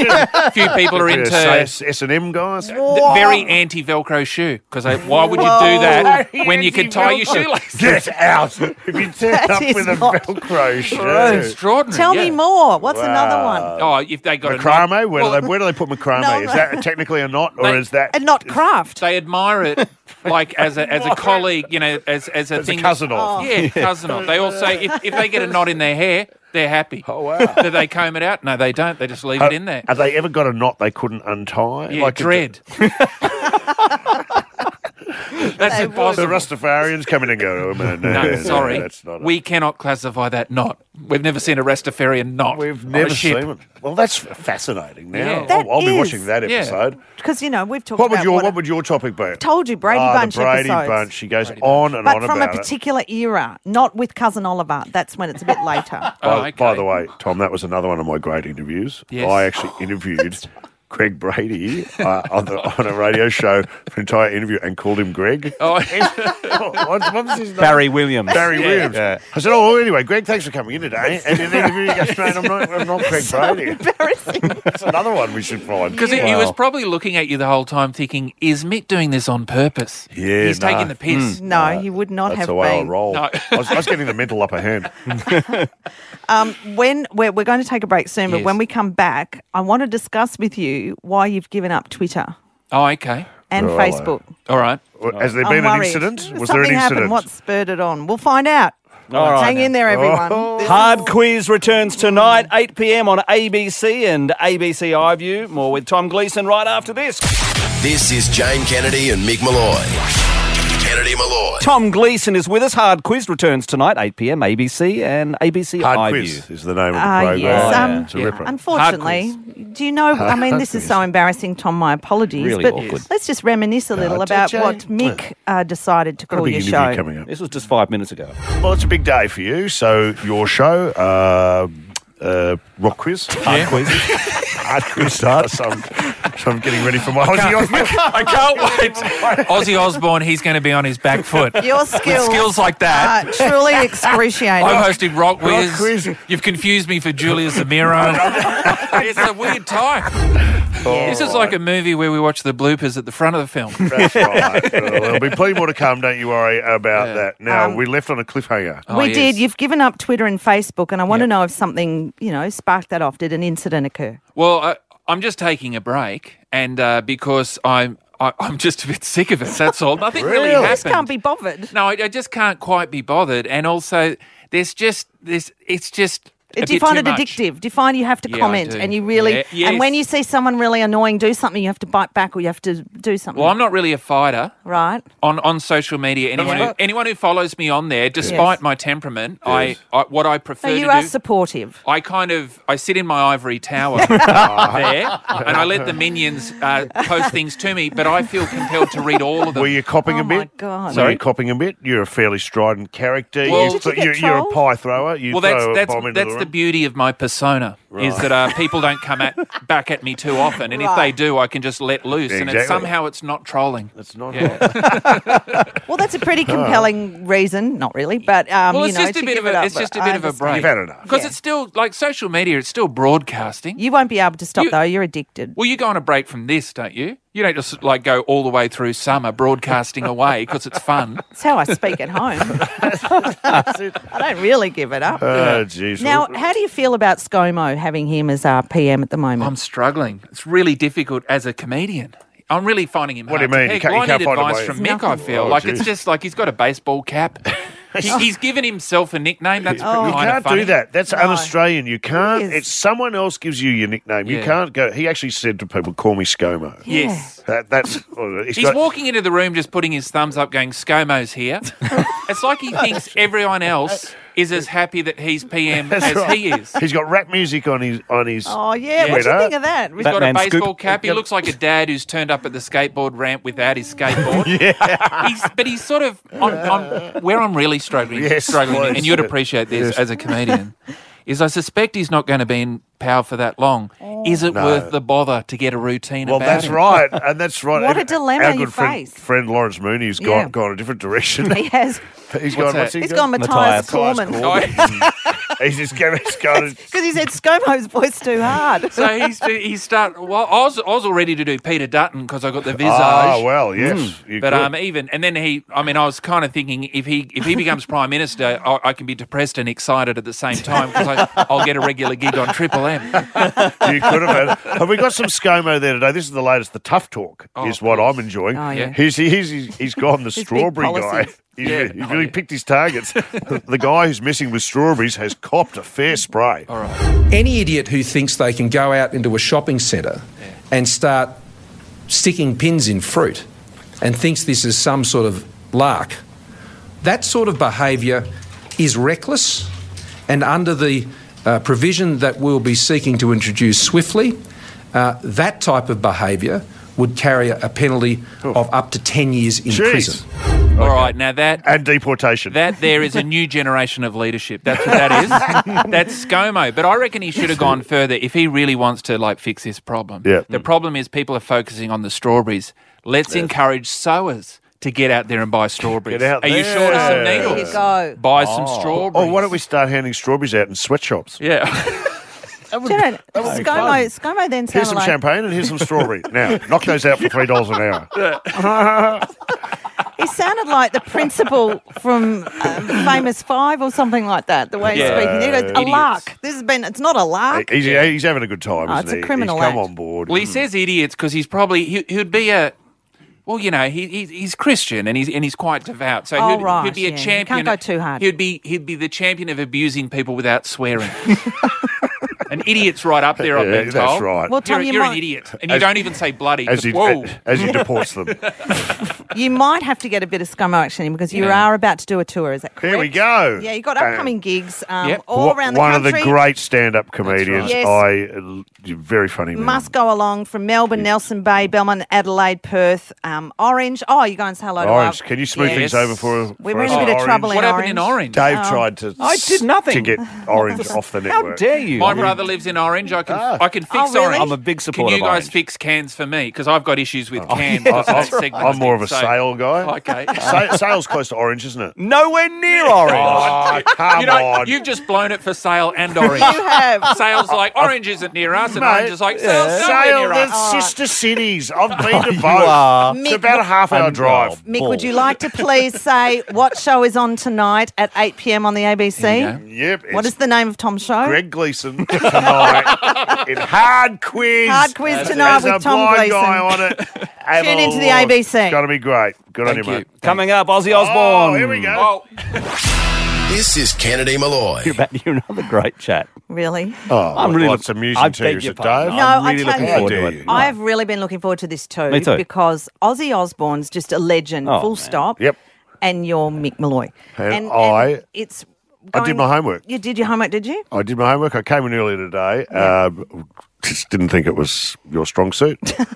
A few people are Bit of into S and M guys. the very anti-Velcro shoe. Because why would you do that when you can tie your shoelaces? Get out! If you turn That up is with a not Velcro It's shirt. extraordinary. Tell yeah. me more. What's another Wow. one? Oh, if they got a Macrame? knot, Where, well, do they, where do they put macrame? No, is that technically a knot, or They- is that And not craft. they admire it like as a as a colleague, you know, as as a as a thing. cousin Oh. of? Yeah, cousin of. They all say if, if they get a knot in their hair, they're happy. Oh wow! Do they comb it out? No, they don't. They just leave it in there. Have they ever got a knot they couldn't untie? Yeah, a- dread. That's They The impossible. Rastafarians come in and go, oh, man, no, No, no, no, sorry. that's not. We cannot classify that knot. We've never seen a Rastafarian knot. We've on never a ship. seen it. Well, that's fascinating. Now Yeah. That I'll, I'll be is. watching that Yeah. episode. Because, you know, we've talked What would about your what, What would your topic be? told you, Brady Ah, Bunch the Brady episodes. Bunch. She goes Brady on and But on from a about it. particular era, not with Cousin Oliver. That's when it's a bit later. By, Oh, okay. by the way, Tom, that was another one of my great interviews. Yes. I actually interviewed Greg Brady uh, on, the, on a radio show for an entire interview and called him Greg. Oh, what, what was his name? Barry Williams. Barry Yeah. Williams. Yeah. I said, oh, well, anyway, Greg, thanks for coming in today. And in the interview, he goes, mate, I'm not, I'm not Greg Brady. Embarrassing. That's another one we should find. because he, he was probably looking at you the whole time thinking, is Mick doing this on purpose? Yeah, He's no. taking the piss. No, he would not That's have the way been. I roll. No. I, was, I was getting the mental upper hand. Um, when we're, we're going to take a break soon, but Yes. when we come back, I want to discuss with you why you've given up Twitter Oh, okay. and Righto. Facebook. All right. Has there I'm been an worried. incident? Was Something there an happened. incident? What spurred it on? We'll find out. All right Hang now. in there, everyone. Oh. This Hard is- Quiz returns tonight, eight p.m. on A B C and A B C iView. More with Tom Gleeson right after this. This is Jane Kennedy and Mick Malloy. Kennedy Malloy. Tom Gleeson is with us. Hard Quiz returns tonight, eight p.m. A B C and A B C Hard iView. Quiz is the name of the Ah, program. yes. Oh, Um, yeah. It's a Yeah. ripper. Unfortunately, do you know? I mean, this is so embarrassing, Tom. My apologies, Really but awkward. let's just reminisce a little No, about Jane. what Mick uh, decided to Got a call big your interview show. coming up. This was just five minutes ago. Well, it's a big day for you. So your show, uh, uh, rock quiz, Hard Quiz. hard quiz starts. So I'm So I'm getting ready for my I Ozzy can't, Osbourne. I can't wait. Ozzy Osbourne, he's going to be on his back foot. Your With skills, skills like that. are truly excruciating. I'm hosting Rock Whiz. Rock Whiz. You've confused me for Julia Zamiro. It's a weird time. Oh. This is like a movie where we watch the bloopers at the front of the film. That's right. Well, there'll be plenty more to come, don't you worry about Yeah. that. Now, Um, we left on a cliffhanger. Oh, we yes. did. You've given up Twitter and Facebook, and I want to Yep. know if something, you know, sparked that off. Did an incident occur? Well, I, I'm just taking a break, and uh, because I'm I, I'm just a bit sick of it. That's all. Nothing really, You happened. just can't be bothered. No, I, I just can't quite be bothered, and also there's just this. It's just. A Do you bit find too it much. addictive? Do you find you have to Yeah, I comment do. and you really, Yeah, yes. and when you see someone really annoying do something, you have to bite back or you have to do something? Well, I'm not really a fighter. Right. On, on social media, anyone Yeah. who anyone who follows me on there, despite Yes. my temperament, I, I what I prefer So you to are do, supportive. I kind of I sit in my ivory tower there, and I let the minions uh, post things to me, but I feel compelled to read all of them. Were you copping Oh a my bit? God. Were Sorry? you copping a bit? You're a fairly strident character. Well- you, Did you you're, get you're a trolled? pie thrower. You well, that's throw a that's bomb into that's the the room. beauty of my persona is that uh, people don't come at back at me too often, and if they do, I can just let loose, and it's, Exactly. somehow it's not trolling. It's not. Well, that's a pretty compelling reason. Not really, but um, Well, you it's know, just a to bit give of it a up, it's just a I bit of a understand. break. You've had enough. Because Yeah. it's still like social media. It's still broadcasting. You won't be able to stop You- though. You're addicted. Well, you go on a break from this, don't you? You don't just like go all the way through summer broadcasting away because it's fun. That's how I speak at home. I don't really give it up. Oh, jeez. Now, how do you feel about ScoMo having him as our P M at the moment? I'm struggling. It's really difficult as a comedian. I'm really finding him What do hard you mean? to You peg. can't- Well, you I can't need find a advice way- from It's Mick, I nothing. feel. Oh, like it's geez. just like he's got a baseball cap. He- he's given himself a nickname. That's Oh. You kind of can't funny. do that. That's No. un-Australian. You can't. It is. It's someone else gives you your nickname. You Yeah. can't go. He actually said to people, "Call me ScoMo." Yes. That, that's. well, he's He's got- walking into the room just putting his thumbs up going, ScoMo's here. It's like he thinks everyone else is as happy that he's P M That's as right. he is. He's got rap music on his on his. Oh, yeah. What do you Twitter. think of that? He's got a Batman baseball scoop. cap. He looks like a dad who's turned up at the skateboard ramp without his skateboard. yeah. He's, but he's sort of on, on where I'm really struggling, Yes, struggling, please. and you'd appreciate this Yes. as a comedian. Is I suspect he's not going to be in power for that long. Is it No. worth the bother to get a routine Well, about that's him? right, and that's right. What a And dilemma our you good friend, face. friend Lawrence Mooney's Yeah. gone gone a different direction. He has. He's What's gone. that? What's he He's gone? gone Matthias Matthias Corman. Corman. He's just going. He's going. Because he said ScoMo's voice too hard. So he's he's start. Well, I was I was all ready to do Peter Dutton because I got the visage. Ah, well, yes. you But could. um, even and then he, I mean, I was kind of thinking if he if he becomes prime minister, I, I can be depressed and excited at the same time because I'll get a regular gig on Triple M. You could have had. Have we got some ScoMo there today? This is the latest. The Tough Talk Oh, is what please. I'm enjoying. Oh, yeah. He's, he's, he's, he's gone the big strawberry guy. policies. He's, Yeah. he's really picked his targets. the, the guy who's messing with strawberries has copped a fair spray. All right. Any idiot who thinks they can go out into a shopping centre and start sticking pins in fruit and thinks this is some sort of lark, that sort of behaviour is reckless, and under the uh, provision that we'll be seeking to introduce swiftly, uh, that type of behaviour would carry a penalty of up to ten years in Jeez. prison. All right. Now that And deportation. that there is a new generation of leadership. That's what that is. That's ScoMo. But I reckon he should have gone further if he really wants to like fix this problem. Yeah. The problem is people are focusing on the strawberries. Let's encourage sowers to get out there and buy strawberries. Get out Are you there. short of some There needles? you go. Buy some strawberries. Oh, why don't we start handing strawberries out in sweatshops? Yeah. Do you know, ScoMo, ScoMo then Here's sounded some like... champagne and here's some strawberry. Now, knock those out for three dollars an hour. He sounded like the principal from um, Famous Five or something like that, the way he's Yeah. speaking. He goes, a Idiots. lark. This has been, it's not a lark. He's, he's having a good time, Oh, isn't it's a he? criminal He's come act. on board. Well, he says idiots because he's probably he, he'd be a well, you know, he, he he's Christian and he's and he's quite devout, so Oh, he'd, right, he'd be a yeah. You champion. can't go too hard. He'd be he'd be the champion of abusing people without swearing. An idiot's right up there, I've Yeah, been that's told. right. Well, You're, Tom, you you're an might- idiot, and you As- don't even say bloody. as 'cause- he, whoa! as he deports them. You might have to get a bit of scummo action in because you Yeah. are about to do a tour. Is that correct? There we go. Yeah, you've got Bam. upcoming gigs um, Yep. all Wha- around the One country. of the great stand-up comedians. Yes. I uh, very funny man. Must go along from Melbourne, Nelson Bay, Belmont, Adelaide, Perth, um, Orange. Oh, you're going to say hello to Orange, our- can you smooth Yeah. things over for, for We were us? in a bit of Orange? trouble in What happened in Orange. Orange? Dave Oh. tried to. I did nothing. to get Orange off the network. How dare you? My brother lives in Orange. I can I can fix Oh, really? Orange. I'm a big supporter Can you of guys Orange. fix cans for me? Because I've got issues with cans. I- That's I'm, that segment I'm more of a thing, so- sale guy. Okay. Sa- sale's close to Orange, isn't it? Nowhere near Orange. Oh, come you know, on. you've just blown it for Sale and Orange. You have. Sale's like, Orange isn't near us, and Mate, Orange is like, Sale's yeah. nowhere Sale, near they're us. sister cities. I've been to You both. are. It's about a half hour drive. Mick, would you like to please say what show is on tonight at eight p.m. on the A B C? Yep. What it's is the name of Tom's show? Greg Gleeson tonight in Hard Quiz. Hard Quiz As- tonight as with a Tom blind Gleeson. guy on it. Have Tune a into the look. A B C. It's going to be great. Good Thank on you, you. mate. Coming up, Ozzy Osbourne. Oh, here we go. Oh, This is Kennedy Malloy. You're, about, you're another great chat. Really? Oh, I'm really what's look- amusing I to beg you, is your it, pardon. Dave? No, I'm I really tell looking you- forward How to dare it. you. I've really been looking forward to this too. Me too. Because Ozzy Osbourne's just a legend, Oh, full man. stop. Yep. And you're Mick Malloy. And I- it's. I did going- my homework. You did your homework, did you? I did my homework. I came in earlier today. Um, just didn't think it was your strong suit.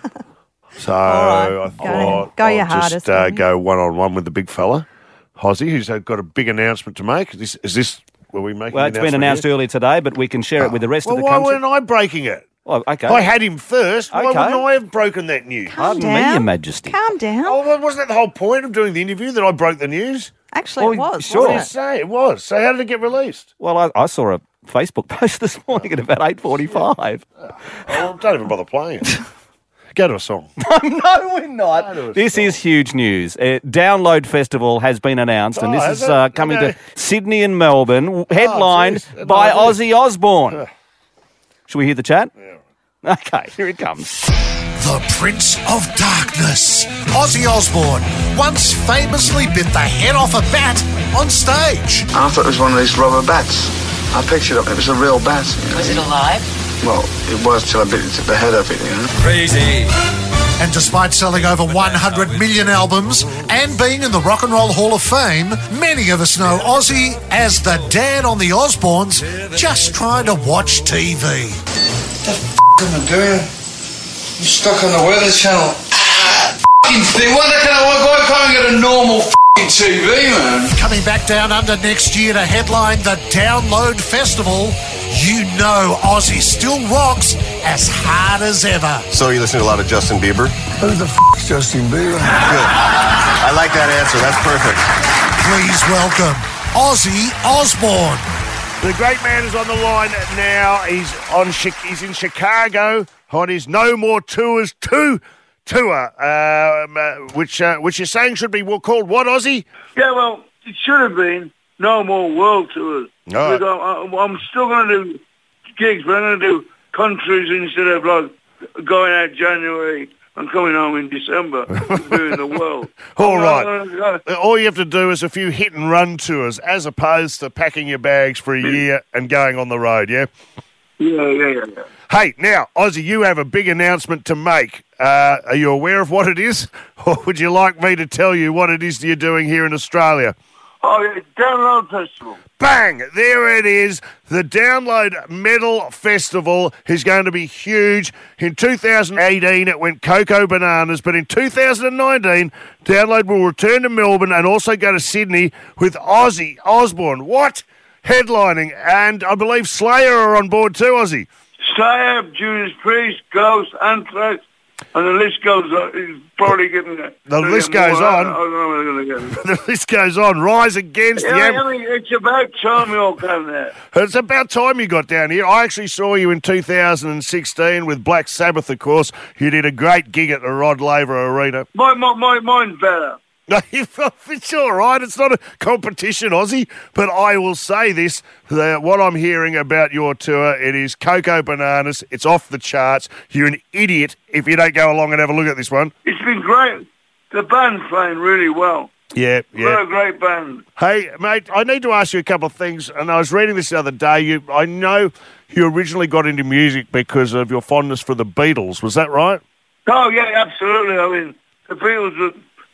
So right. I Go thought ahead. Go I'll your just hardest, uh, Kenny. go one-on-one with the big fella, Hozzy, who's uh, got a big announcement to make. Is this, is this were we making Well, the it's been announcement announced here? earlier today, but we can share it with the rest Well, of the why country. weren't I breaking it? Oh, okay. I had him first. Why Okay. wouldn't I have broken that news? Pardon me, down. Your Majesty. Calm down. Oh, well, wasn't that the whole point of doing the interview, that I broke the news? Actually, it Oh, was. sure. I wasn't it? say it was. So how did it get released? Well, I, I saw a Facebook post this morning at about eight forty-five. Oh, don't even bother playing it. Go to a song. No, we're not. This is huge news. Uh, Download Festival has been announced, and Oh, this has is it? uh, coming Okay. to Sydney and Melbourne, w- headlined jeez. No by idea. Ozzy Osbourne. Should we hear the chat? Yeah. Okay, here it comes. The Prince of Darkness, Ozzy Osbourne, once famously bit the head off a bat on stage. I thought it was one of these rubber bats. I picked it up, it was a real bat. You know? Was it alive? Well, it was till I bit it- the head off it, you know. Crazy. And despite selling over one hundred million albums and being in the Rock and Roll Hall of Fame, many of us know Ozzy as the dad on the Osbournes just trying to watch T V. What the f*** am I doing? I'm stuck on the Weather Channel. Ah, f***ing thing. Why the can't, why can't I get a normal f***ing T V, man? Coming back down under next year to headline the Download Festival, you know Ozzy still rocks as hard as ever. So you listen to a lot of Justin Bieber? Who the f*** is Justin Bieber? Good. I like that answer. That's perfect. Please welcome Ozzy Osbourne. The great man is on the line now. He's on. Chi- He's in Chicago on his No More Tours two tour, um, uh, which uh, which you're saying should be wa- called what, Ozzy? Yeah, well, it should have been no more world tours. Oh. Because I'm, I'm still going to do gigs, but I'm going to do countries instead of like going out January and coming home in December, doing the world. All I'm right. gonna- Uh, All you have to do is a few hit and run tours, as opposed to packing your bags for a year and going on the road. Yeah. Yeah, yeah, yeah, yeah. Hey, now, Ozzy, you have a big announcement to make. Uh, are you aware of what it is, or would you like me to tell you what it is you're doing here in Australia? Oh, yeah, Download Festival. Bang! There it is. The Download Metal Festival is going to be huge. In two thousand eighteen, it went Coco Bananas, but in two thousand nineteen, Download will return to Melbourne and also go to Sydney with Ozzy Osbourne. What? Headlining. And I believe Slayer are on board too, Ozzy. Slayer, Judas Priest, Ghost, Anthrax, and the list goes on. It's probably getting there. The list goes on. I don't know where they're going to get it. The list goes on. Rise Against Yeah, the... I mean, it's about time we all come there. It's about time you got down here. I actually saw you in two thousand sixteen with Black Sabbath, of course. You did a great gig at the Rod Laver Arena. My, my, my, mine's better. No, it's all right. It's not a competition, Ozzy. But I will say this, that what I'm hearing about your tour, it is Coco Bananas. It's off the charts. You're an idiot if you don't go along and have a look at this one. It's been great. The band's playing really well. Yeah, What a yeah. great band. Hey, mate, I need to ask you a couple of things. And I was reading this the other day. You, I know you originally got into music because of your fondness for the Beatles. Was that right? Oh, yeah, absolutely. I mean, the Beatles were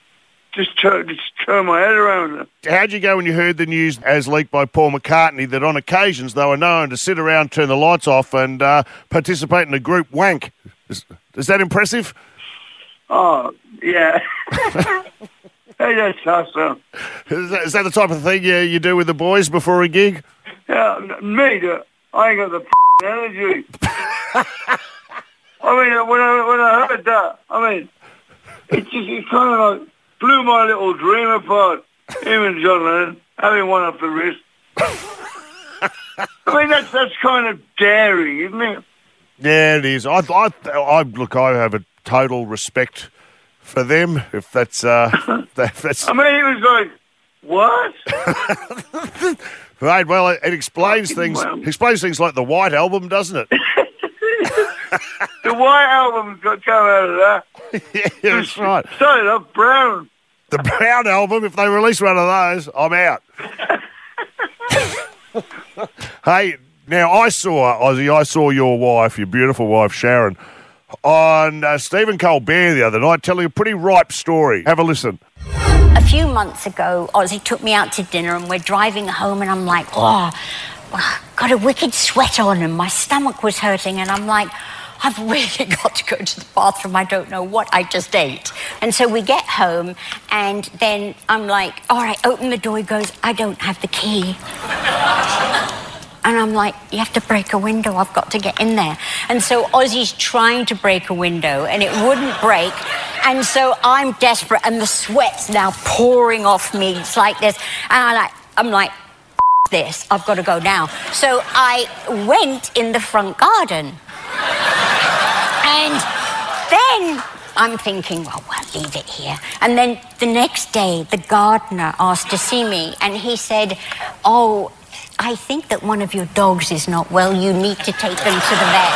just turn, just turn my head around. How'd you go when you heard the news, as leaked by Paul McCartney, that on occasions they were known to sit around, turn the lights off, and uh, participate in a group wank? Is, is that impressive? Oh, yeah. Hey, that's awesome. Is that, is that the type of thing you, you do with the boys before a gig? Yeah, me, dude, I ain't got the f***ing energy. I mean, when I, when I heard that, I mean, it just it kind of like blew my little dream apart. Him and John Lennon having one up the wrist. I mean, that's that's kind of daring, isn't it? Yeah, it is. I, I, I look, I have a total respect for them. If that's, uh, if that's. I mean, he was like, what? Right. Well, it, it explains things. Well. Explains things like the White Album, doesn't it? The White Album's got come out of that. Yeah, that's right. Started off Brown. The Brown Album. If they release one of those, I'm out. Hey, now I saw Ozzy. I saw your wife, your beautiful wife Sharon, on uh, Stephen Colbert the other night, telling a pretty ripe story. Have a listen. A few months ago, Ozzy took me out to dinner, and we're driving home, and I'm like, oh, got a wicked sweat on, and my stomach was hurting, and I'm like, I've really got to go to the bathroom. I don't know what I just ate. And so we get home, and then I'm like, all right, open the door. He goes, I don't have the key. And I'm like, you have to break a window. I've got to get in there. And so Ozzy's trying to break a window, and it wouldn't break. And so I'm desperate, and the sweat's now pouring off me. It's like this. And I like, I'm like, F- this. I've got to go now. So I went in the front garden. And then I'm thinking, well, we'll leave it here. And then the next day, the gardener asked to see me, and he said, oh, I think that one of your dogs is not well. You need to take them to the vet.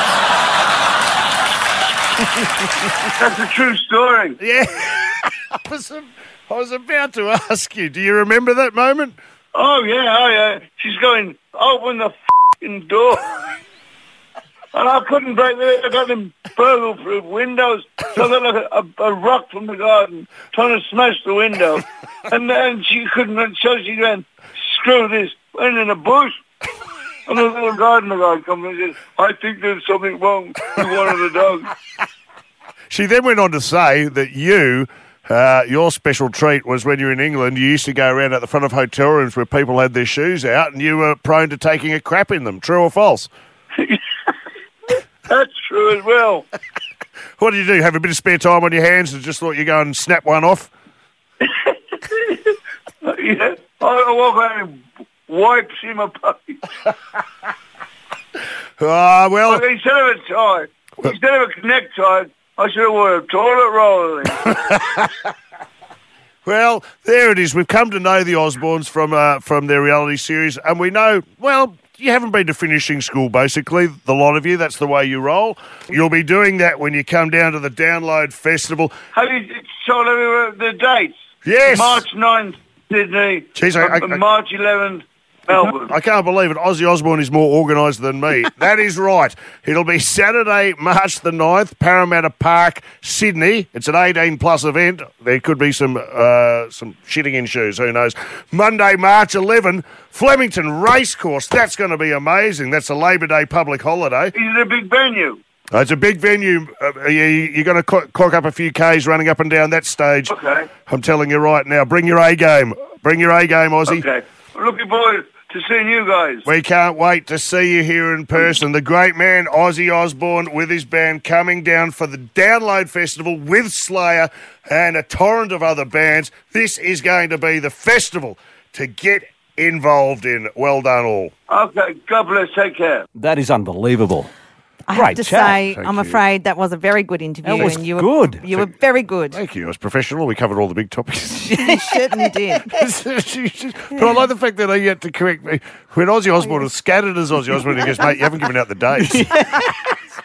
That's a true story. Yeah. I was, I was about to ask you, do you remember that moment? Oh, yeah, oh, yeah. She's going, open the f***ing door. And I couldn't break it. I got them burgle-proof windows. So I got like a, a, a rock from the garden trying to smash the window. And then she couldn't, so she went, screw this, went in a bush. And the little gardener guy comes and says, I think there's something wrong with one of the dogs. She then went on to say that you, uh, your special treat was when you were in England, you used to go around at the front of hotel rooms where people had their shoes out and you were prone to taking a crap in them. True or false? That's true as well. What did you do? Have a bit of spare time on your hands and just thought you'd go and snap one off? Yeah. I walk around and wipes in my pocket. Ah, uh, well... Like, instead of a tie, instead of a necktie, I should have worn a toilet roller then. Well, there it is. We've come to know the Osbournes from uh, from their reality series, and we know, well, you haven't been to finishing school, basically, the lot of you. That's the way you roll. You'll be doing that when you come down to the Download Festival. Have you told everyone the dates? Yes. March ninth, Sydney. Jeez, I, I, March eleventh, Melbourne. I can't believe it. Ozzy Osbourne is more organised than me. That is right. It'll be Saturday, March the ninth, Parramatta Park, Sydney. It's an eighteen plus event. There could be some uh, some shitting in shoes. Who knows? Monday, March eleventh, Flemington Racecourse. That's going to be amazing. That's a Labor Day public holiday. Is it a big venue? Uh, it's a big venue. Uh, you, you're going to clock, clock up a few Ks running up and down that stage. Okay. I'm telling you right now. Bring your A game. Bring your A game, Ozzy. Okay. Looking forward to seeing you guys. We can't wait to see you here in person. The great man, Ozzy Osbourne, with his band coming down for the Download Festival with Slayer and a torrent of other bands. This is going to be the festival to get involved in. Well done, all. Okay. God bless. Take care. That is unbelievable. I Great have to chat. say, Thank I'm you. afraid that was a very good interview. That was and you were, good. You were very good. Thank you. It was professional. We covered all the big topics. You certainly did. But I like the fact that he had to correct me. When Ozzy Osbourne was scattered as Ozzy Osbourne, he goes, mate, you haven't given out the dates.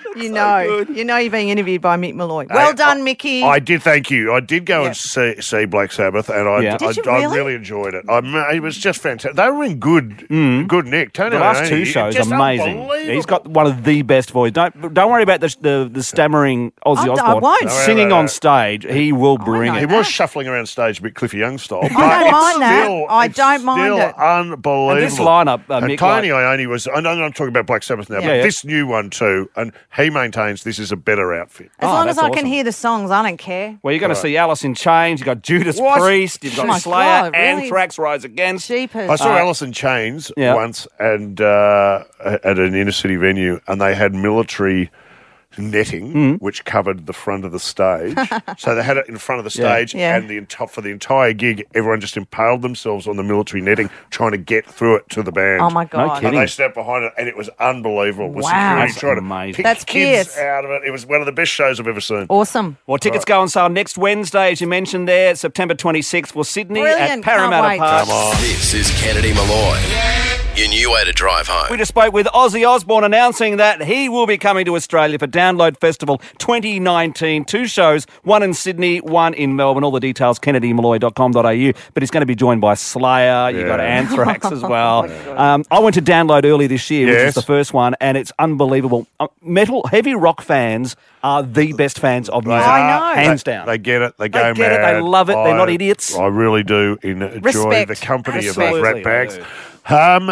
You know, you know you're being interviewed by Mick Malloy. Well I- done, Mickey. I did, thank you. I did go Yeah. and see, see Black Sabbath, and I, Yeah. I, Did you I really? really enjoyed it. I, mean, it was just fantastic. They were in good, good nick. Tony The last Iommi, two shows just amazing. unbelievable. He's got one of the best voices. Don't don't worry about the the, the stammering Ozzy I- I Osbourne. won't. Don't worry Singing about on that. stage, he will bring He it. was shuffling around stage a bit Cliffy Young style. But I don't it's mind that. still, I it's don't mind still it. unbelievable. And this lineup, uh, And Mick, Tony like- Iommi was, I know I'm talking about Black Sabbath now, Yeah. but Yeah. this new one too, and he maintains this is a better outfit. As Oh, long as that's I can awesome. hear the songs, I don't care. Well, you're going Right. to see Alice in Chains. You've got Judas What? Priest. You've got Oh my Slayer, God, really? Anthrax, Rise Against. Jeepers. I saw Uh, Alice in Chains yeah. once and uh, at an inner city venue, and they had military netting Mm. which covered the front of the stage. So they had it in front of the Yeah. stage, Yeah. and the enti- for the entire gig, everyone just impaled themselves on the military netting, trying to get through it to the band. Oh my God. And kidding. they stepped behind it, and it was unbelievable. With Wow. security That's trying amazing. to pick That's kids fierce. out of it. It was one of the best shows I've ever seen. Awesome. Well, tickets go on sale next Wednesday, as you mentioned there, September twenty-sixth for Sydney Brilliant, at can't Parramatta wait. Park. Come on. This is Kennedy Malloy. Your new way to drive home. We just spoke with Ozzy Osbourne announcing that he will be coming to Australia for Download Festival twenty nineteen. Two shows, one in Sydney, one in Melbourne. All the details, kennedy malloy dot com dot a u. But he's going to be joined by Slayer. You've got Yeah. Anthrax as well. um, I went to Download early this year, which Yes. is the first one, and it's unbelievable. Uh, metal, heavy rock fans are the best fans of music. I know. Hands They- down. They get it. They They go get it. mad. They love it. They're not I- idiots. I really do enjoy Respect. the company of Absolutely, those rat I bags. Um,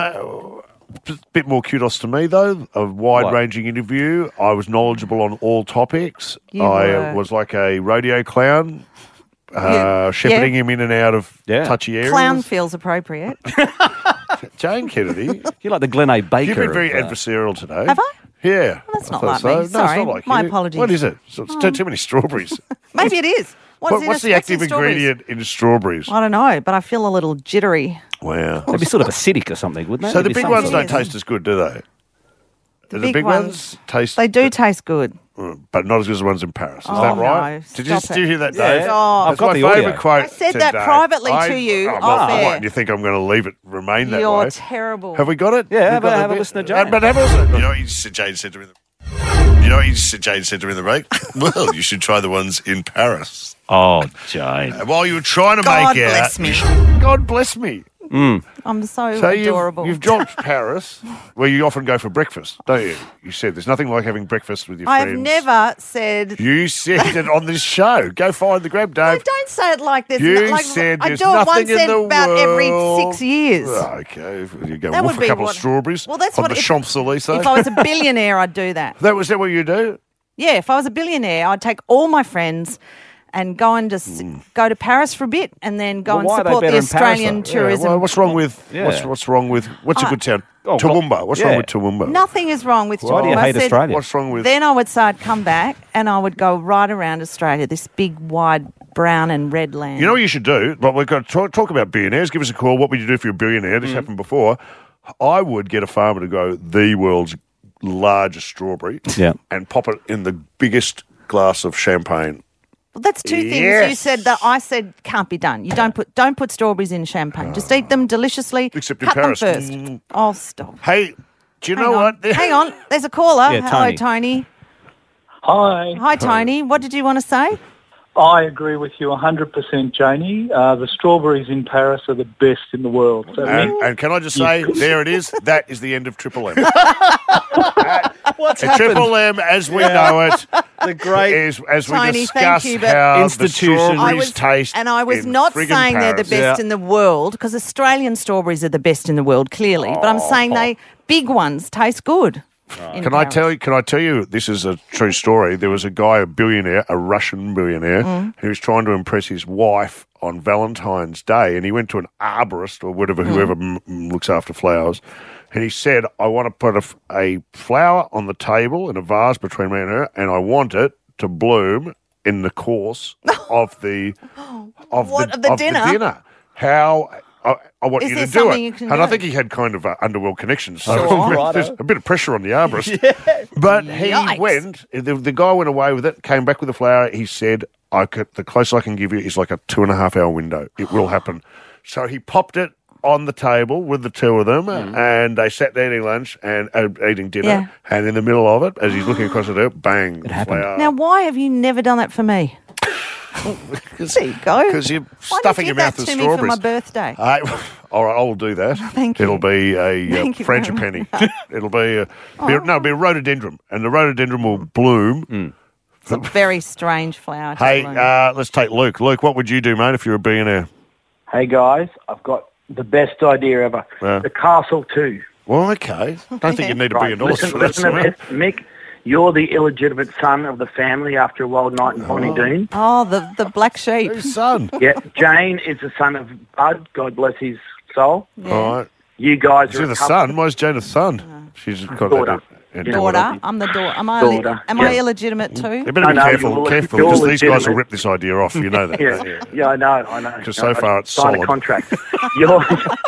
a bit more kudos to me, though. A wide-ranging interview. I was knowledgeable on all topics. You I were. was like a rodeo clown, uh, Yeah. shepherding Yeah. him in and out of Yeah. touchy areas. Clown feels appropriate. Jane Kennedy, You're like the Glen A. Baker. you've been very of, uh, adversarial today. Have I? Yeah. that's I not thought like so. me. No, it's Sorry. not like My you. apologies. What is it? So it's too, too many strawberries. Maybe it is. What's What- in what's a- the what's in active strawberries? ingredient in strawberries? I don't know, but I feel a little jittery. Wow. They'd be sort of acidic or something, wouldn't they? So the There'd be big some ones sort don't of- taste as good, do they? The Do big ones, taste, They do taste good. Mm, but not as good as the ones in Paris. Is Oh, that right? no, Did you, stop did you it. hear that, Yeah. Dave? Oh, I've That's got my the audio. favourite quote. I said that today. privately I- to you Oh, off well, air. what, and you think I'm going to leave it remain that You're way? terrible. Have we got it? Yeah, We've have got a- the have a bit? listen to Uh, Jane. But have a listen. You know what you just said Jane said to me in the... You know what you just said Jane said to me in the break? Well, you should try the ones in Paris. Oh, Jane. And while you were trying to God make out... bless me. you should- God bless me. I'm so, So adorable. you've, you've dropped Paris, where you often go for breakfast, don't you? You said there's nothing like having breakfast with your I have friends. never said. You said it on this show. Go find the grab, Dave. Don't say it like this. You like, said I there's do it nothing once in in the about every world. six years. Oh, okay, you go That wolf would a be couple what- of strawberries Well, that's on what the if- Champs-Élysées. If I was a billionaire, I'd do that. that was that what you do? Yeah, if I was a billionaire, I'd take all my friends and go and just go to Paris for a bit, and then go Well, and why are they support the better in Paris, Australian though? Yeah, tourism. well, what's wrong with Yeah. what's what's wrong with what's a Uh, good town? oh, Toowoomba. What's yeah. wrong with Toowoomba? Nothing is wrong with Why do you Toowoomba. I hate said- Australia? What's wrong with Then I would say I'd come back and I would go right around Australia, this big, wide, brown and red land. You know what you should do? But we've got to talk, talk about billionaires. Give us a call. What would you do if you're a billionaire? Mm. This happened before. I would get a farmer to go the world's largest strawberry Yeah. and pop it in the biggest glass of champagne. Well, that's two things. You Yes. said that I said can't be done. You don't put don't put strawberries in champagne. Just eat them deliciously. Except in Cut Paris. them first. Mm. Oh, stop. Hey, do you Hang know on. what? Hang on. There's a caller. Yeah, Hello, Tony. Tony. Hi. Hi, Tony. What did you want to say? I agree with you one hundred percent, Janie. Uh, the strawberries in Paris are the best in the world. So And, and can I just say, there it is. That is the end of Triple M. What's A Triple M, as we know it, The great is as Tony, we thank discuss you, but- how Institution. the strawberries I was, taste. and I was in not friggin' saying they're the Paris. best Yeah. in the world, because Australian strawberries are the best in the world, clearly. But I'm saying they big ones taste good. in Can I Paris. tell you? Can I tell you? This is a true story. There was a guy, a billionaire, a Russian billionaire, Mm. who was trying to impress his wife on Valentine's Day, and he went to an arborist or whatever, Mm. whoever m- m- looks after flowers, and he said, "I want to put a, f- a flower on the table in a vase between me and her, and I want it to bloom in the course of the of What, the, of the of dinner? the dinner. How?" I, I want Is you there to do it. something you can and I do? think he had kind of uh, underworld connections. So Sure. there's a bit of pressure on the arborist. But he Yikes. went, the, the guy went away with it, came back with the flower. He said, I could, the closest I can give you is like a two and a half hour window. It will happen. So he popped it on the table with the two of them, and they sat there eating lunch and uh, eating dinner, Yeah. and in the middle of it, as he's looking across the table, bang, it happened. Now, why have you never done that for me? There you go. Because you're Why stuffing did your you mouth give with that to me for strawberries. my birthday? Uh, all right, I will do that. Thank you. It'll be a uh, Thank you French very penny. much. It'll be a, be Oh. a no, it'll be a rhododendron, and the rhododendron will bloom. It's a very strange flower. to Hey, bloom. uh, let's take Luke. Luke, what would you do, mate, if you were a billionaire? Hey guys, I've got the best idea ever. Yeah. The Castle two. Well, okay. Don't think you need a Right, billion dollars listen, for that. listen to Simon. this, Mick. You're the illegitimate son of the family after a wild night in Bonnie Doon. Oh, the, the black sheep. Whose son? Yeah, Jane is the son of Bud. God bless his soul. All right. You guys She's are a the couple- son. Why's Jane a son? She's got Daughter. a, a Daughter. I'm the daughter. Am I, illi- Daughter, am I yeah. illegitimate too? You better be No, no, careful, you're- careful, you're because these guys will legitimate. rip this idea off. You know that. Yeah, don't you? yeah, I know, I know. 'Cause No, so I far it's signed solid. a contract. You're,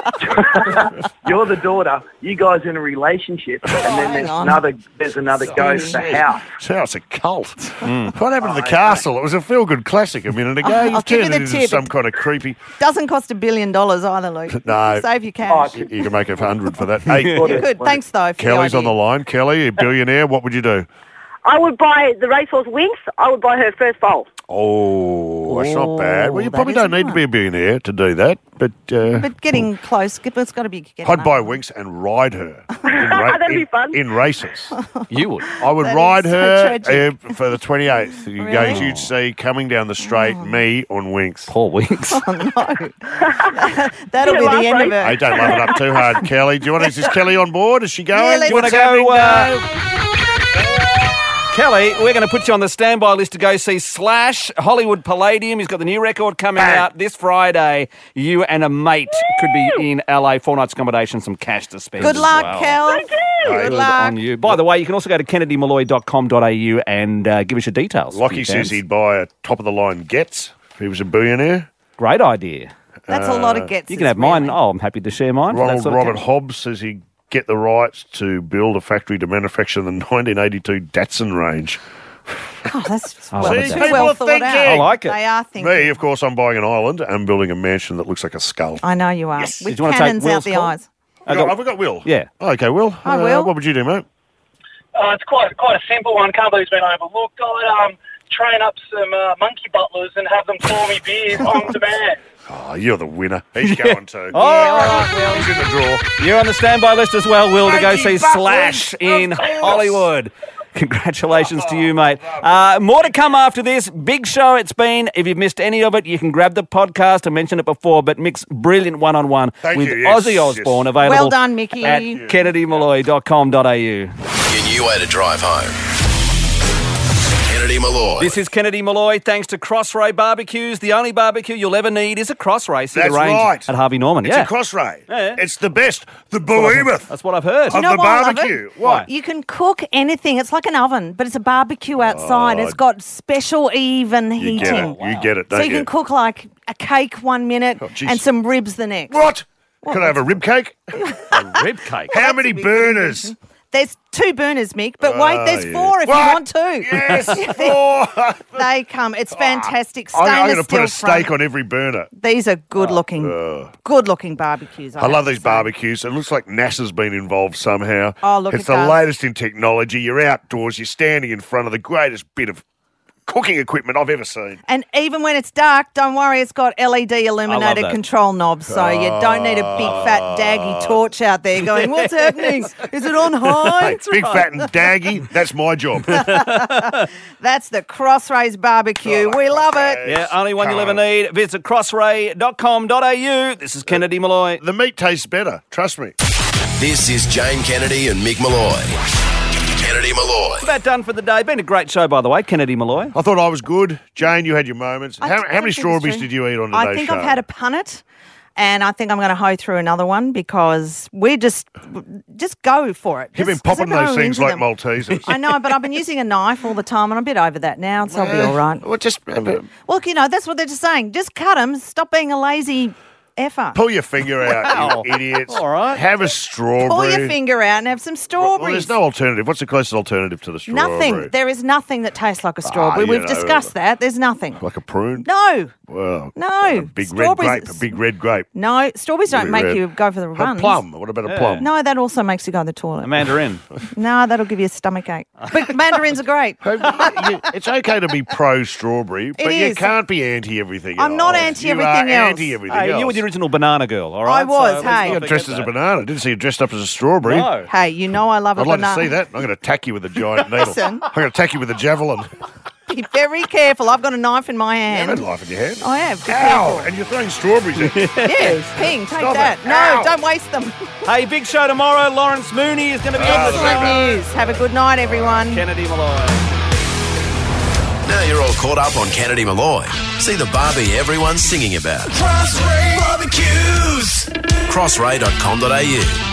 you're the daughter. You guys are in a relationship, and then hang there's on. another. There's another ghost. The house. So it's a cult. What happened to the castle? It was a feel-good classic a minute ago. I'll You've give you turned the it into tip. some kind of creepy... Doesn't cost a billion dollars either, Luke. No. Save your cash. You can make a hundred for that. Hey, Good. Thanks, though. For Kelly's the on the idea. line. Kelly, a billionaire. What would you do? I would buy the racehorse Winx. I would buy her first foal. Oh, that's not bad. Well, you that probably don't isn't need to be a billionaire to do that, but... Uh, But getting close, it's got to be getting I'd up. buy Winx and ride her in, ra- That'd be in- fun. in races. You would. I would That ride is so her tragic. uh, for the twenty-eighth. You Really? guys, you'd see coming down the straight me on Winx. Poor Winx. Oh, no. That'll be Yeah, the end of Hey, it. don't love it up too hard, Kelly. Do you want? Is this Kelly on board? Is she going? Yeah, let's You want to What's happening, go, uh, Dave? Kelly, we're going to put you on the standby list to go see Slash, Hollywood Palladium. He's got the new record coming Bang. out this Friday. You and a mate could be in L A, four nights accommodation, some cash to spend. Good as luck, well. Kel. Thank you. Good Good luck. on you. By the way, you can also go to kennedy malloy dot com dot a u and uh, give us your details. Lockie Few says fans. he'd buy a top-of-the-line Getz if he was a billionaire. Great idea. That's a lot of gets. You can have mine. Oh, I'm happy to share mine. for that Ronald sort of Robert cash. Hobbs says he'd get the rights to build a factory to manufacture the nineteen eighty-two Datsun range. Oh, that's I well, love too that. People well are thought thinking. out. I like it. They are thinking. Me, of course, I'm buying an island and building a mansion that looks like a skull. I know you are. Yes. With Did you wanna take cannons out Will's the call? eyes. I Have got- we got, have we got Will? Yeah. Okay, Will. Hi, Uh, Will. What would you do, mate? Uh, it's quite quite a simple one. Can't believe it's been overlooked. I'd um, train up some uh, monkey butlers and have them pour me beers on demand. Oh, you're the winner. He's going to. Oh, all right, Will. He's in the draw. You're on the standby list as well, Will, to go Monkey see butlers, Slash in of course. Hollywood. Congratulations to you, mate. Uh, more to come after this. Big show it's been. If you've missed any of it, you can grab the podcast. I mentioned it before, but Mick's brilliant one-on-one Thank with you, yes, Ozzy Osbourne yes. available Well done, Mickey. at kennedy malloy dot com dot a u. Your new way to drive home. Kennedy Malloy. This is Kennedy Malloy. Thanks to Crossray Barbecues. The only barbecue you'll ever need is a Crossray. See That's the range right. at Harvey Norman. It's yeah. a Crossray. Yeah. It's the best. The behemoth That's what I've heard. of You know the why I love barbecue. it? What? You can cook anything. It's like an oven, but it's a barbecue outside. Oh, it's got special even You heating. get it. You get it, So don't you you? can cook like a cake one minute Oh, jeez. and some ribs the next. What? Can I have a rib cake? A rib cake. How many burners? There's two burners, Mick, but wait, Oh, there's yeah. four if What? you want two. Yes, four. They come. It's fantastic. I'm, I'm Stainless going to put a steel front. steak on every burner. These are good looking, Uh, good looking barbecues. I love these barbecues. It looks like NASA's been involved somehow. Oh, look, It's it the does. latest in technology. You're outdoors. You're standing in front of the greatest bit of cooking equipment I've ever seen. And even when it's dark, don't worry, it's got L E D illuminated that. control knobs, so you don't need a big fat daggy torch out there going, what's happening? Is it on high? Hey, big fat and daggy, that's my job. That's the Crossrays barbecue. we love it. Yeah, only one you'll ever need. Visit crossray dot com dot a u. This is Kennedy Malloy. The meat tastes better, trust me. This is Jane Kennedy and Mick Malloy. Kennedy Malloy. About done for the day. Been a great show, by the way, Kennedy Malloy. I thought I was good. Jane, you had your moments. I How, don't how many think it's strawberries true. did you eat on today's I think show? I've had a punnet. And I think I'm going to hoe through another one because we just just go for it. You've been Just- 'cause popping everyone those are things into like them. Maltesers. I know, but I've been using a knife all the time, and I'm a bit over that now, so I'll be all right. Well, just Well, you know, that's what they're just saying. Just cut them. Stop being a lazy Effer. Pull your finger out, Wow. you idiots. All right. Have a strawberry. Pull your finger out and have some Well, strawberries. there's no alternative. What's the closest alternative to the strawberry? Nothing. There is nothing that tastes like a strawberry. you We've know. discussed that. There's nothing. Like a prune? No. Well, No. a big red Strawberries- grape. A big red grape. No. Strawberries don't Really make red. you go for the A runs. plum. What about a plum? No, that also makes you go to the toilet. A mandarin. No, that'll give you a stomach ache. But mandarins are great. You- it's okay to be pro strawberry, but you is. can't be anti everything. I'm not anti everything else. Anti everything Hey, else. you were the original banana girl, all right? I was, So let's hey. not You got dressed forget as a that. banana. I didn't see you dressed up as a strawberry. No. Hey, you know I love a I'd like banana. to see that. I'm going to attack you with a giant needle. Listen. I'm going to attack you with a javelin. Be very careful. I've got a knife in my You hand. have life in your hand. I have. Be Ow! careful. And you're throwing strawberries at me. Yes, Ping, take Stop that. it. No, Ow. don't waste them. Hey, big show tomorrow. Lawrence Mooney is going to be on the Excellent show. news. Have a good night, everyone. Kennedy Malloy. Now you're all caught up on Kennedy Malloy. See the Barbie everyone's singing about. Crossray barbecues. crossray dot com dot a u